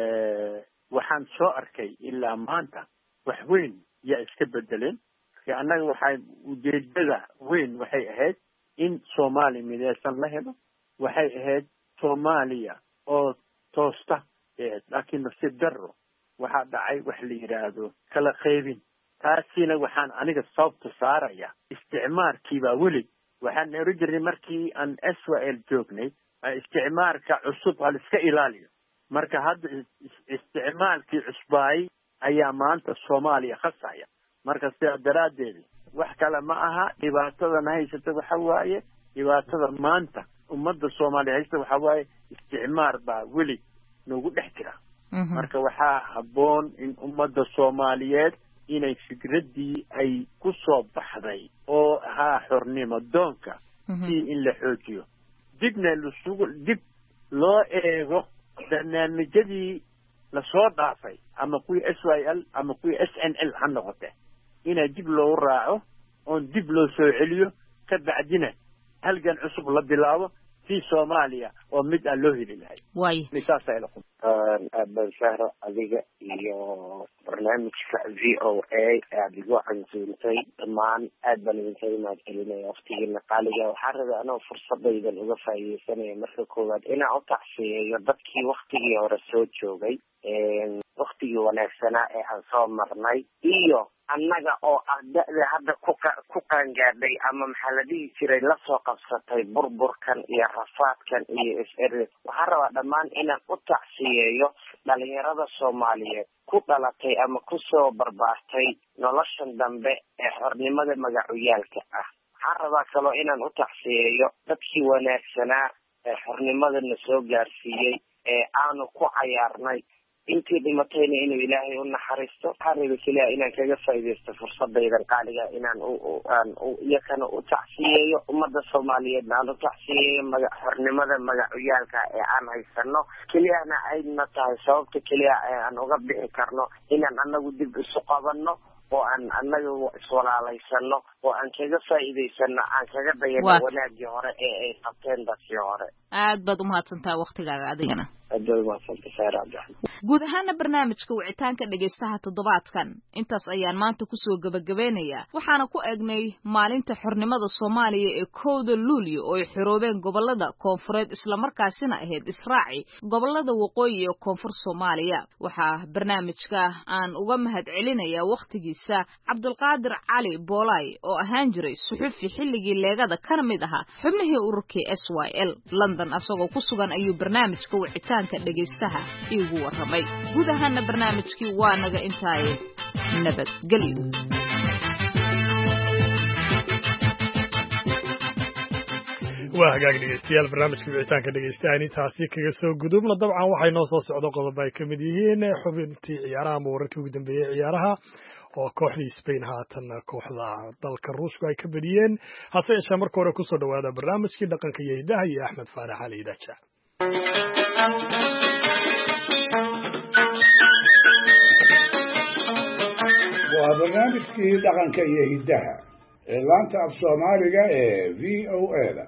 waxaan soo arkay ilaa maanta wax weyn yaa iska bedeleen annaga waxay ujeedada weyn waxay ahayd in soomaali midaysan la helo waxay ahayd soomaaliya oo toosta laakiin nasiib darro waxaa dhacay wax la yidhaahdo kala qaybin taasina waxaan aniga sababta saaraya isticmaarkii baa weli waxaan oran jirnay markii aan Israel joognay isticmaarka cusub hal iska ilaaliyo marka hadda isticmaalkii cusbaay ayaa maanta Soomaaliya khasaya marka sidaa daraadeed wax kale ma aha dhibaatada haysata waxa waaye dhibaatada maanta ummadda Soomaaliya haysata waxa waaye isticmaar baa weli nagu dhex jira marka waxaa habboon in ummadda Soomaaliyeed inay fikradii ay ku soo baxday oo ahaa xornimo doonka si in la xoojiyo dibna lusugu dib loo eego barnaamijyadii la soo dhaafay ama kuwii S Y L ama kuwii S N L ha noqote ina dib loo raaco oon dib loo soo celiyo ka bacdina halgan cusub la bilaabo في Soomaaliya oo mid aan loo heli lahay way misaas ay lagu aad shahra adiga iyo barnaamijka V O A aad igu cansintay dhammaan aad baan idin mahadcelinaya waqtigiina qaaliga waxaan rabaa anoo fursadaydan uga faa'iideysanaya marka koowaad inaan u tacsiyeeyo dadkii waqtigii hore soo joogay waqtigii wanaagsanaa ee aan soo marnay iyo annaga oo ardada hadda ku ku qaangaadhay ama maxaa la dhihi jiray la soo qabsatay burburkan iyo rafaadkan iyo isr waxaan rabaa dhammaan inaan u tacsiyeeyo dhalinyarada Soomaaliyeed ku dhalatay ama ku soo barbaartay noloshan dambe ee xornimada magacuyaalka ah waxaan rabaa kaloo inaan u tacsiyeeyo dadkii wanaagsanaa ee xornimadana soo gaarsiiyey ee aanu ku cayaarnay intii dhimatayna inuu ilaahay u naxariisto xariga kaliya inaan kaga faa'iideysto fursadaydan qaaliga inaan aan iyakana u tacsiyeeyo ummadda Soomaaliyeed aan u tacsiyeeyo magac xornimada magacuyaalka ee aan haysano kaliyana ayna tahay sababta kaliya aan uga bixi karno inaan anagu dib isu qabanno oo aan anagu iswalaalaysano oo aan kaga faa'iideysano aan kaga dayano wanaagii hore ee ay qabteen dadkii hore aad baad u mahadsantahay waqtigaaga adigana guud ahaana barnaamijka wicitaanka dhegaystaha toddobaadkan intaas ayaan maanta kusoo gabagabeynayaa waxaana ku eegnay maalinta xornimada Soomaaliya ee kowda Luulyo oo ay xoroobeen gobolada koonfureed isla markaasina ahayd israaci gobolada waqooyi iyo koonfur Soomaaliya waxaa barnaamijka aan uga mahadcelinayaa waqtigiisa Cabdulqaadir Cali Boolay oo ahaan jiray suxufi xilligii leegada kana mid ahaa xubnihii ururkii S Y L London asagoo ku sugan ayuu barnaamijka wicitaan dhegaystaha igu waramay guud ahaana barnaamijkii waa naga intaay nabad galiyo waa hagaag dhegaystayaal barnaamijka wicitaanka dhegaystaha intaasi kaga soo gudubna dabcan waxay noo soo socdo qodob ay ka mid yihiin xubintii ciyaaraha ama wararkii ugu dambeeyey ciyaaraha oo kooxdii Spain haatan kooxda dalka Ruushka ay ka badiyeen hase yeeshee marka hore ku soo dhawaada barnaamijkii dhaqanka iyo hidaha iyo Axmed Faarax Ali Daja waa barnaamijkii dhaqanka iyo hidaha ee laanta af Soomaaliga ee V O A da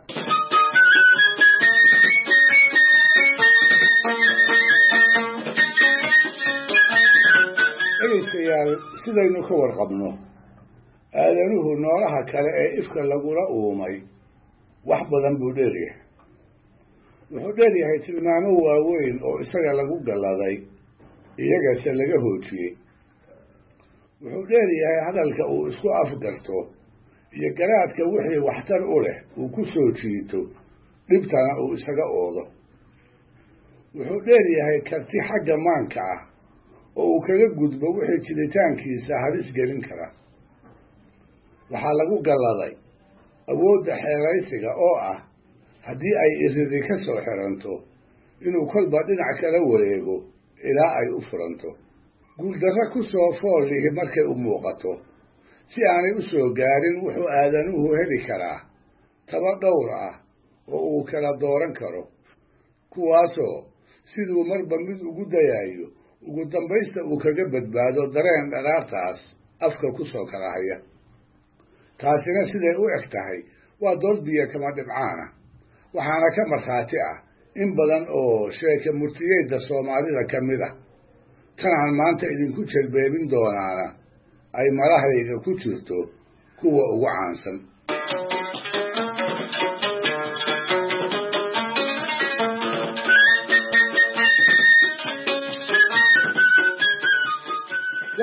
dhegaystayaal sidaynu ka warqabno aadanuhu noolaha kale ee ifka lagula uumay wax badan buu dheeryahay wuxuu dheeryahay tilmaamo waaweyn oo isaga lagu galladay iyagase laga hoojiyey wuxuu dheeryahay hadalka uu isku afgarto iyo garaadka wixii waxtar u leh uu ku soo jiito dhibtana uu isaga oodo wuxuu dheeryahay karti xagga maanka ah oo uu kaga gudbo wixii jiritaankiisa halis gelin kara waxaa lagu galladay awoodda xeelaysiga oo ah haddii ay iridi ka soo xiranto inuu kolba dhinac kala wareego ilaa ay u furanto guuldarro ku soo fool lihi markay u muuqato si aanay u soo gaarin wuxuu aadanuhu heli karaa taba dhowr ah oo uu kala dooran karo kuwaasoo siduu marba mid ugu dayayo ugu dambaysta uu kaga badbaado dareen dharaartaas afka ku soo kala haya taasina siday u eg tahay waa dood biyo kama dhibcaana waxaana ka markhaati ah in badan oo sheeka murtiyeyda Soomaalida ka mid ah tan maanta idinku jelbeebin doonaana ay malahayga ku jirto kuwa ugu caansan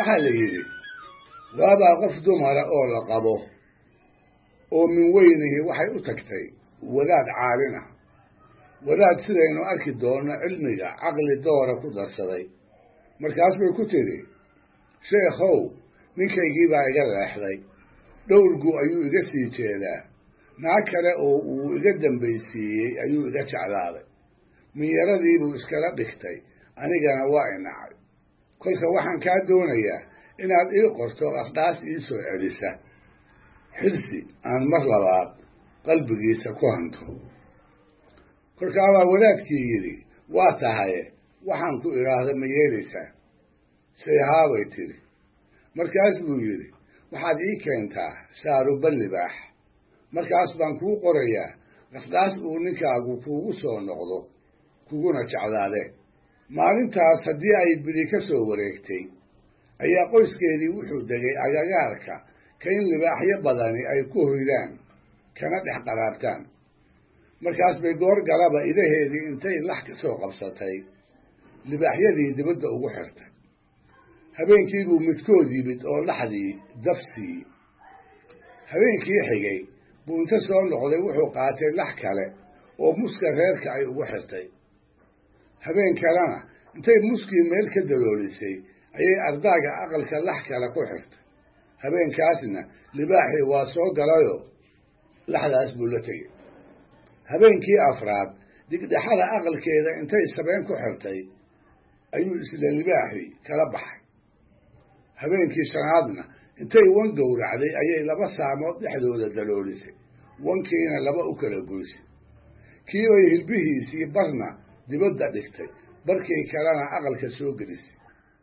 waxaa la yidhi waabaa qof dumara oo la qabo oo min weynihii waxay u tagtay wadaad caalin ah wadaad sidaynu arki doonno cilmiga caqli doora ku darsaday markaas bay ku tidhi sheekhow ninkaygii baa iga leexday dhowrgu ayuu iga sii jeedaa naag kale oo uu iga dambaysiiyey ayuu iga jeclaaday minyaradiibuu iskala dhigtay anigana waa inacay kolka waxaan kaa doonayaa inaad ii qorto aqdaas ii soo celisa xilsi aan mar labaad qalbigiisa ku hanto kolkaabaa wadaadkii yidhi waa tahaye waxaan ku idhaahda ma yeelaysaa sayhaabay tidhi markaas buu yidhi waxaad ii keentaa shaaruba libaax markaas baan kuu qorayaa qasdaas uu ninkaagu kuugu soo noqdo kuguna jeclaade maalintaas haddii ay bili ka soo wareegtay ayaa qoyskeedii wuxuu degay agagaarka ka in libaaxyo badani ay ku hoydaan kana dhex qaraabtaan markaas bay goor galaba idaheedii intay lax ka soo qabsatay libaaxyadii dibadda ugu xirtay habeenkiibuu midkood yimid oo laxdii daf siiyey habeenkii xigay buu inta soo noqday wuxuu qaatay lax kale oo muska reerka ay ugu xirtay habeen kalena intay muskii meel ka daloolisay ayay ardaaga aqalka lax kale ku xirtay habeenkaasna libaaxii waa soo galayoo laxdaas buu la tegey habeenkii afraad digdhaxada aqalkeeda intay sabeen ku xirtay ayuu isla libaaxii kala baxay habeenkii shanaadna intay wan gowracday ayay laba saamood dhexdooda daloolisay wankiina laba u kala goysay kii bay hilbihiisii barna dibadda dhigtay barkii kalena aqalka soo gelisay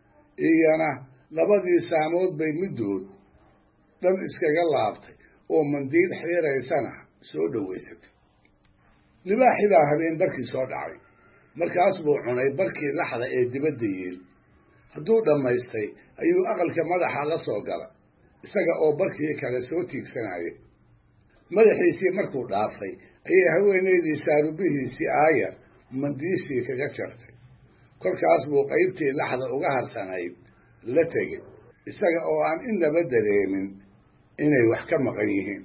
iyana labadii saamood bay middood dhan iskaga laabtay oo mandiil xiiraysana soo dhowaysatay libaaxii baa habeen barkii soo dhacay markaas buu cunay barkii laxda ee dibadda yiil hadduu dhammaystay ayuu aqalka madaxa la soo gala isaga oo barkii kale soo tiigsanayay madaxiisii markuu dhaafay ayay haweenaydii shaarubihiisii aayar mandiishii kaga jartay kolkaas buu qaybtii laxda uga harsanayd la tegay isaga oo aan innaba dareemin inay wax ka maqan yihiin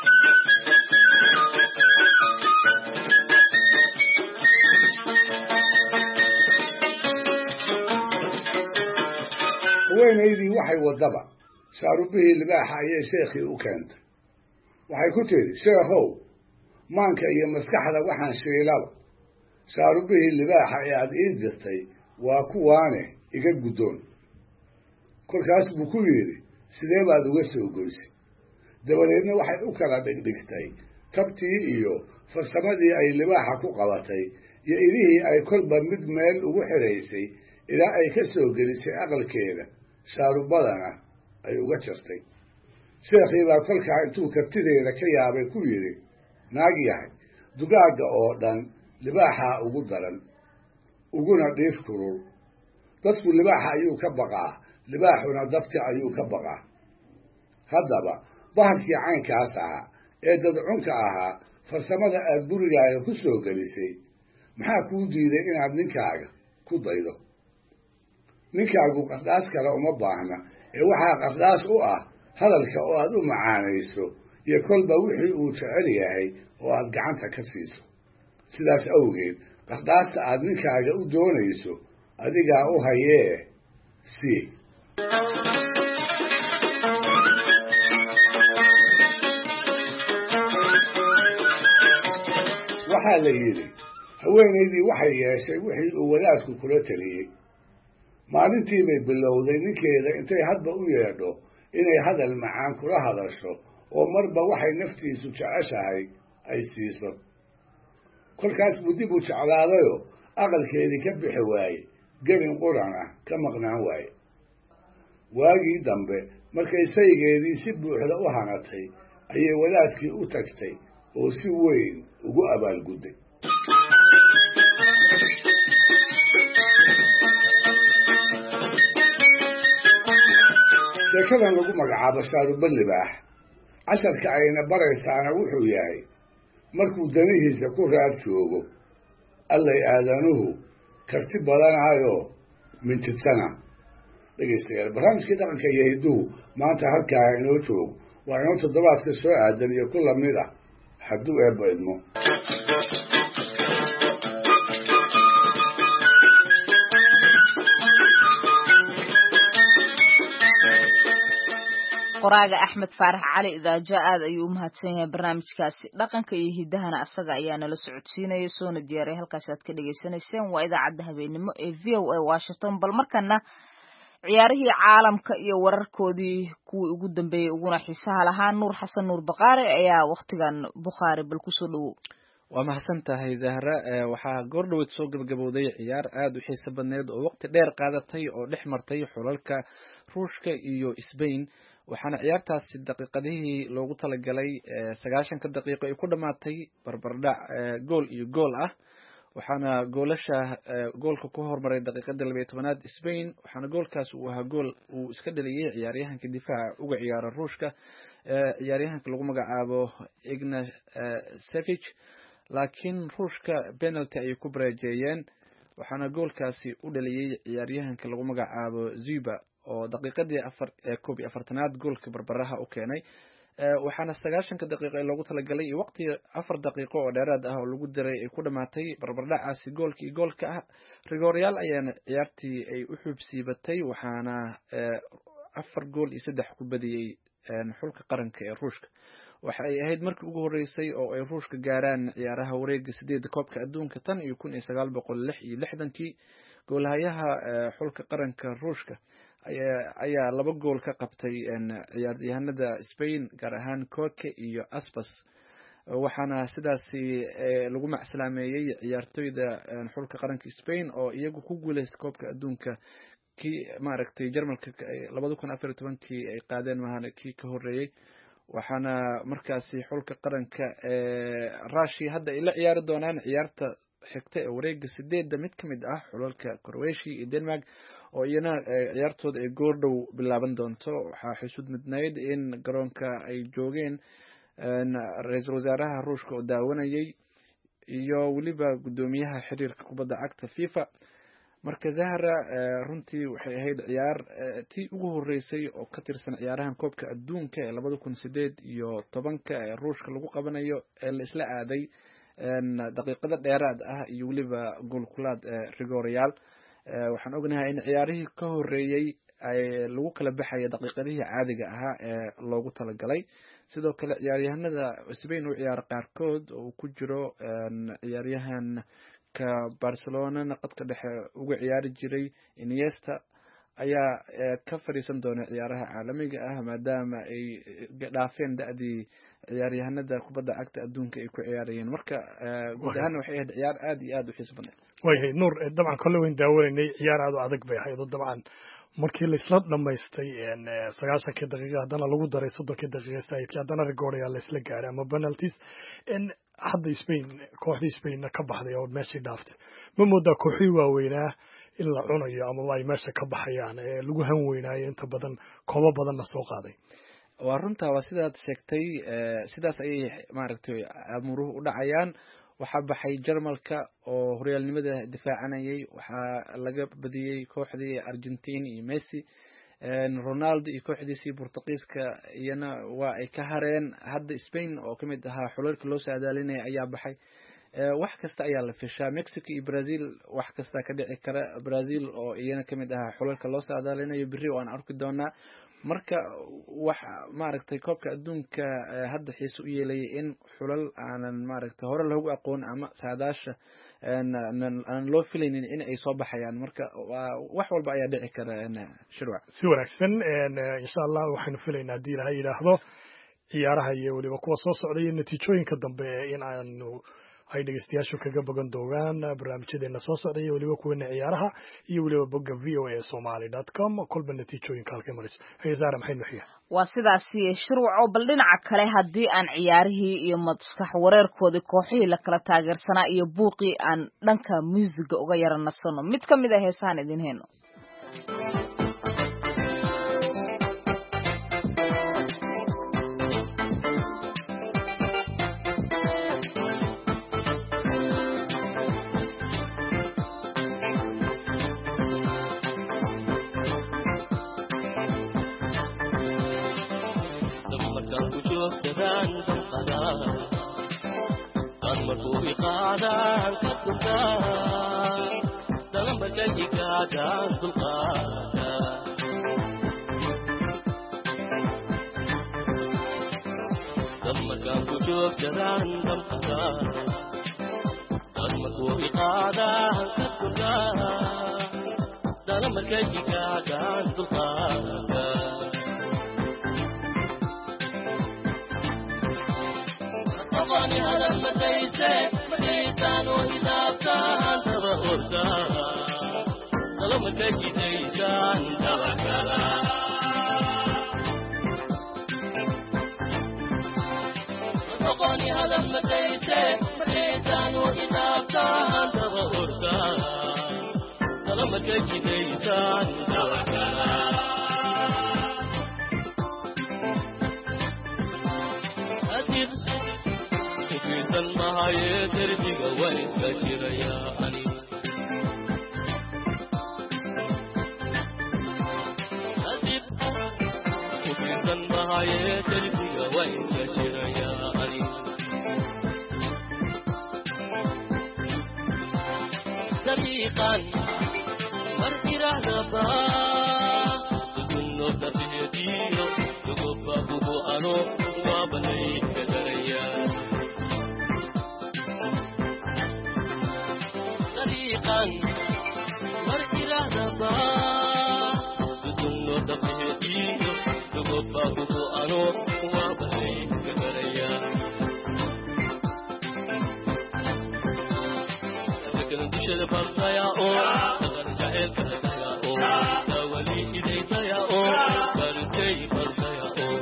haweenaydii waxay waddaba shaarubihii libaaxa ayay sheekhii u keentay waxay ku tidhi sheekhow maanka iyo maskaxda waxaan shiilaba shaarubihii libaaxa ee aada ii dirtay waa kuwaane iga guddoon kolkaas buu ku yidhi sidee baad uga soo goysay dabadeedna waxay u kala dhigdhigtay tabtii iyo farsamadii ay libaaxa ku qabatay iyo idihii ay kolba mid meel ugu xiraysay ilaa ay ka soo gelisay aqalkeeda shaarubadana ay uga jartay sheekhii baa kolkaa intuu kartideeda ka yaabay ku yidhi naag yahay dugaagga oo dhan libaaxaa ugu daran uguna dhiif kulul dadku libaaxa ayuu ka baqaa libaaxuna dadka ayuu ka baqaa haddaba bahalkii caynkaas ahaa ee dadcunka ahaa farsamada aada gurigaaga ku soo gelisay maxaa kuu diiday inaad ninkaaga ku daydo ninkaagu qardhaas kale uma baahna ee waxaa qardhaas u ah hadalka oo aad u macaanayso iyo kolba wixii uu jecel yahay oo aad gacanta ka siiso sidaas awgeed qardhaasta aad ninkaaga u doonayso adigaa u hayee sii waxaa la yidhi haweenaydii waxay yeeshay wixii uu wadaadku kula teliyey maalintii bay bilowday ninkeeda intay hadba u yeedho inay hadal macaan kula hadasho oo marba waxay naftiisu jeceshahay ay siiso kolkaas buu dib u jeclaadayoo aqalkeedii ka bixi waaye gelin quran ah ka maqnaan waaye waagii dambe markay saygeedii si buuxda u hanatay ayay wadaadkii u tagtay oo si weyn ugu abaalgudday sheekadan lagu magacaabo shaaruba libaax casharka ayna baraysaana wuxuu yahay markuu danihiisa ku raad joogo allay aadanuhu karti badanaayoo mintidsana dhegaystayaal barnaamijkii dhaqanka iyo hidduhu maanta halkaa inoo joog waa inoo toddobaadka soo aadan iyo ku lamid ah hadduu eebbo idmo. qoraaga axmed faarax cali idaajo aad ayuu u mahadsan yahay barnaamijkaasi dhaqanka iyo hiddahana asaga ayaa nala socodsiinaya soona diyaaray halkaasi aad ka dhagaysanayseen waa idaacadda habeenimo ee v o a washington bal markana ciyaarihii caalamka iyo wararkoodii kuwii ugu dambeeyey uguna xiisaha lahaa nuur xasan nuur baqaare ayaa wakhtigan bukhaari bal kusoo dhowow. waa mahadsan tahay zahra waxaa goordhoweed soo gabagabowday ciyaar aada u xiiso badneed oo waqti dheer qaadatay oo dhex martay xulalka ruushka iyo Spain waxaana ciyaartaasi daqiiqadihii loogu talagalay sagaashanka daqiiqo ay ku dhamaatay barbardhac gool iyo gool ah waxaana goolasha goolka ku hormaray daqiiqada laba iyo tobanaad Spain waxaana goolkaas uu ahaa gool uu iska dhaliyay ciyaaryahanka difaaca uga ciyaara ruushka ciyaaryahanka lagu magacaabo Igna Savic laakiin ruushka penalty ay ku bareejeeyeen waxaana goolkaasi u dhaliyay ciyaaryahanka lagu magacaabo Zuba oo daqiiqadii afar koob iyo afartanaad goolka barbaraha u keenay waxaana sagaashanka daqiiqo ee loogu talagalay iyo waqti afar daqiiqo oo dheeraad ah oo lagu diray ay ku dhamaatay barbardhacaasi goolka iyo goolka ah rigoryaal ayaana ciyaartii ay u xubsiibatay waxaana afar gool iyo saddex ku badiyay xulka qaranka ee ruushka waxa ay ahayd markii ugu horeysay oo ay ruushka gaaraan ciyaaraha wareega sideedda koobka adduunka tan iyo kun iyo sagaal boqol lix iyo lixdankii goolhayaha xulka qaranka ruushka ayaa laba gool ka qabtay ciyaaryahanada Spain gaar ahaan Koke iyo Aspas waxaana sidaasi lagu macsalaameeyay ciyaartoyda xulka qaranka Spain oo iyagu ku guuleystay koobka adduunka kii maaragtay Jarmalka laba kun iyo afar iyo tobankii ay qaadeen mahana kii ka horeeyay waxaana markaasi xulka qaranka Russia hadda ay la ciyaari doonaan ciyaarta xigta ee wareega sideedda mid ka mid ah xulalka Croatia iyo Denmark oo iyana ciyaartooda ay goordhow bilaaban doonto waxaa xusud midnayd in garoonka ay joogeen ra-iisul wasaaraha ruushka oo daawanayay iyo weliba guddoomiyaha xiriirka kubadda cagta FIFA marka Zahra runtii waxay ahayd ciyaar tii ugu horeysay oo ka tirsan ciyaarahan koobka adduunka ee laba kun iyo siddeed iyo tobanka ee ruushka lagu qabanayo ee la isla aaday daqiiqada dheeraad ah iyo weliba goolkulaad rigoryaal waxaan ognahay in ciyaarihii ka horeeyay ay lagu kala baxay daqiiqadihii caadiga ahaa ee loogu talagalay sidoo kale ciyaaryahanada Spain u ciyaar qaarkood oo ku jiro ciyaaryahan ka Barcelona qadka dhexe uga ciyaari jiray Iniesta ayaa ka fariisan doona ciyaaraha caalamiga ah maadaama ay dhaafeen da'dii ciyaaryahanada kubadda cagta adduunka ay ku ciyaarayeen marka guud ahaan waxay ahayd ciyaar aad iyo aad u xiiso badan wayhay nuur dabcan kolle weyn daawanay ciyaar aad u adag bay ahayd dabcan markii la isla dhamaystay sagaashankii daqiiqo haddana lagu daray soddonkii daqiiqo saayidkii haddana rigorya la isla gaaray ama penalties hadda Spain kooxdii Spain ka baxday oo meeshii dhaaftay ma moodaa kooxii waaweynaa in la cunayo ama ay meesha ka baxayaan ee lagu han weynaayo inta badan koobo badanna soo qaaday waa runtaa waa sidaad sheegtay sidaas ayay maaragtay amuruhu u dhacayaan waxaa baxay Jarmalka oo horyaalnimada difaacanayay waxaa laga badiyay kooxdii Argentina iyo Messi Ronaldo iyo kooxdiisii Portugiiska iyana waa ay ka hareen hadda Spain oo kamid ahaa xulalka loo saadaalinaya ayaa baxay wax kasta ayaa la fishaa Mexico iyo Brazil wax kasta ka dhici kara Brazil oo iyana kamid ahaa xulalka loo saadaalinayo biri oo aan arki doonaa marka wax maaragtay koobka adduunka hadda xiiso u yeelay in xulal aanan maaragtay hore loogu aqoon ama saadaasha aan loo filaynin in ay soo baxayaan marka wax walba ayaa dhici kara shirwac si wanaagsan insha Allah waxaanu filaynaa hadii la yiraahdo ciyaaraha iyo waliba kuwa soo socda iyo natiijooyinka dambe in aanu ay dhageystayaashu kaga bogan doonaan barnaamijyadeena soo socda iyo waliba kuwa ciyaaraha iyo waliba bogga v o a somali dot com kolba natiijooyinka halka maris haysaara maxay nuxiya waa sidaasi shirwaco bal dhinaca kale haddii aan ciyaarihii iyo maskax wareerkoodii kooxihii la kala taageersanaa iyo buuqii aan dhanka muusiga uga yara nasano mid ka mid ah heesahan idin heeno kujoogsadaan damqadaa dad markuu iqaadaan ka turtaa dala markay igaadaan dulqaada dad markaan kujoogsadaan damqadaa dad markuu iqaadaan ka turtaa dala markay igaadaan dulqaada طبعاً هذا المدرسة مدرسان وإذابتان تبا أردان طالما تجي ديسان تبا كلام طبعاً هذا المدرسة مدرسان وإذابتان تبا أردان طالما تجي ديسان تبا كلام المهاي دربي قوانس كثيرة يا أني أزيد وفيد المهاي دربي قوانس كثيرة يا أني طريقا مرحرة نبا تدنو تفيديو تقبا بو أنو وابني كدريا مرحلة دبا بدون دبهدي تقبا بو أنو وابني كبريا لكن تشل برتا يا أو تغرجع الكرتا يا أو تولي إليتا يا أو برتي برتا يا أو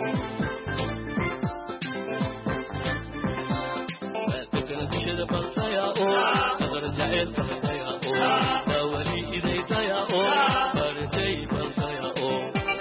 لكن تشل برتا يا أو تغرجع الكرتا تولي إليك يا أو برتي بلد يا أو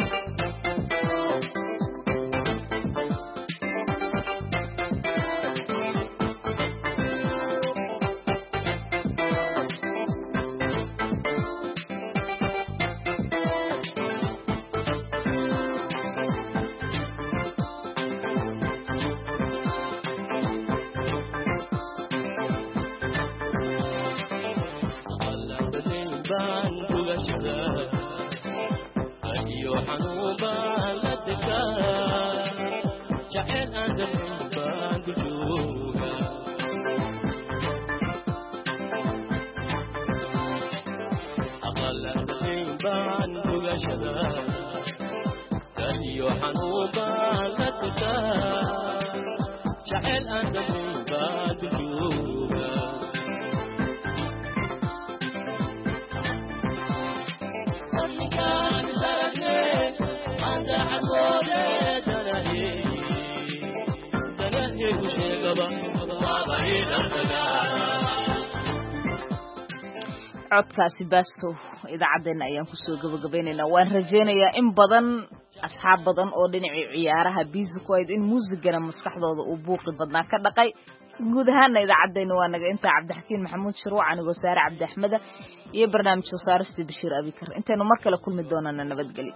codkaasi baasto idaacadeena ayaan kusoo gabagabaynaynaa waan rajaynayaa in badan asxaab badan oo dhinacii ciyaaraha biisi ku ayd in muusigana maskaxdooda uu buuqi badnaa ka dhaqay guud ahaana idaacadeena waa naga intaa cabdixakiin maxamuud shirwac anigoo saare cabdi axmeda iyo barnaamij soo saarista bashiir abikar intaynu mar kale kulmi doonana nabadgelyo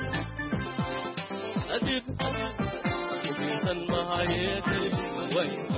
أدب وفي المهاية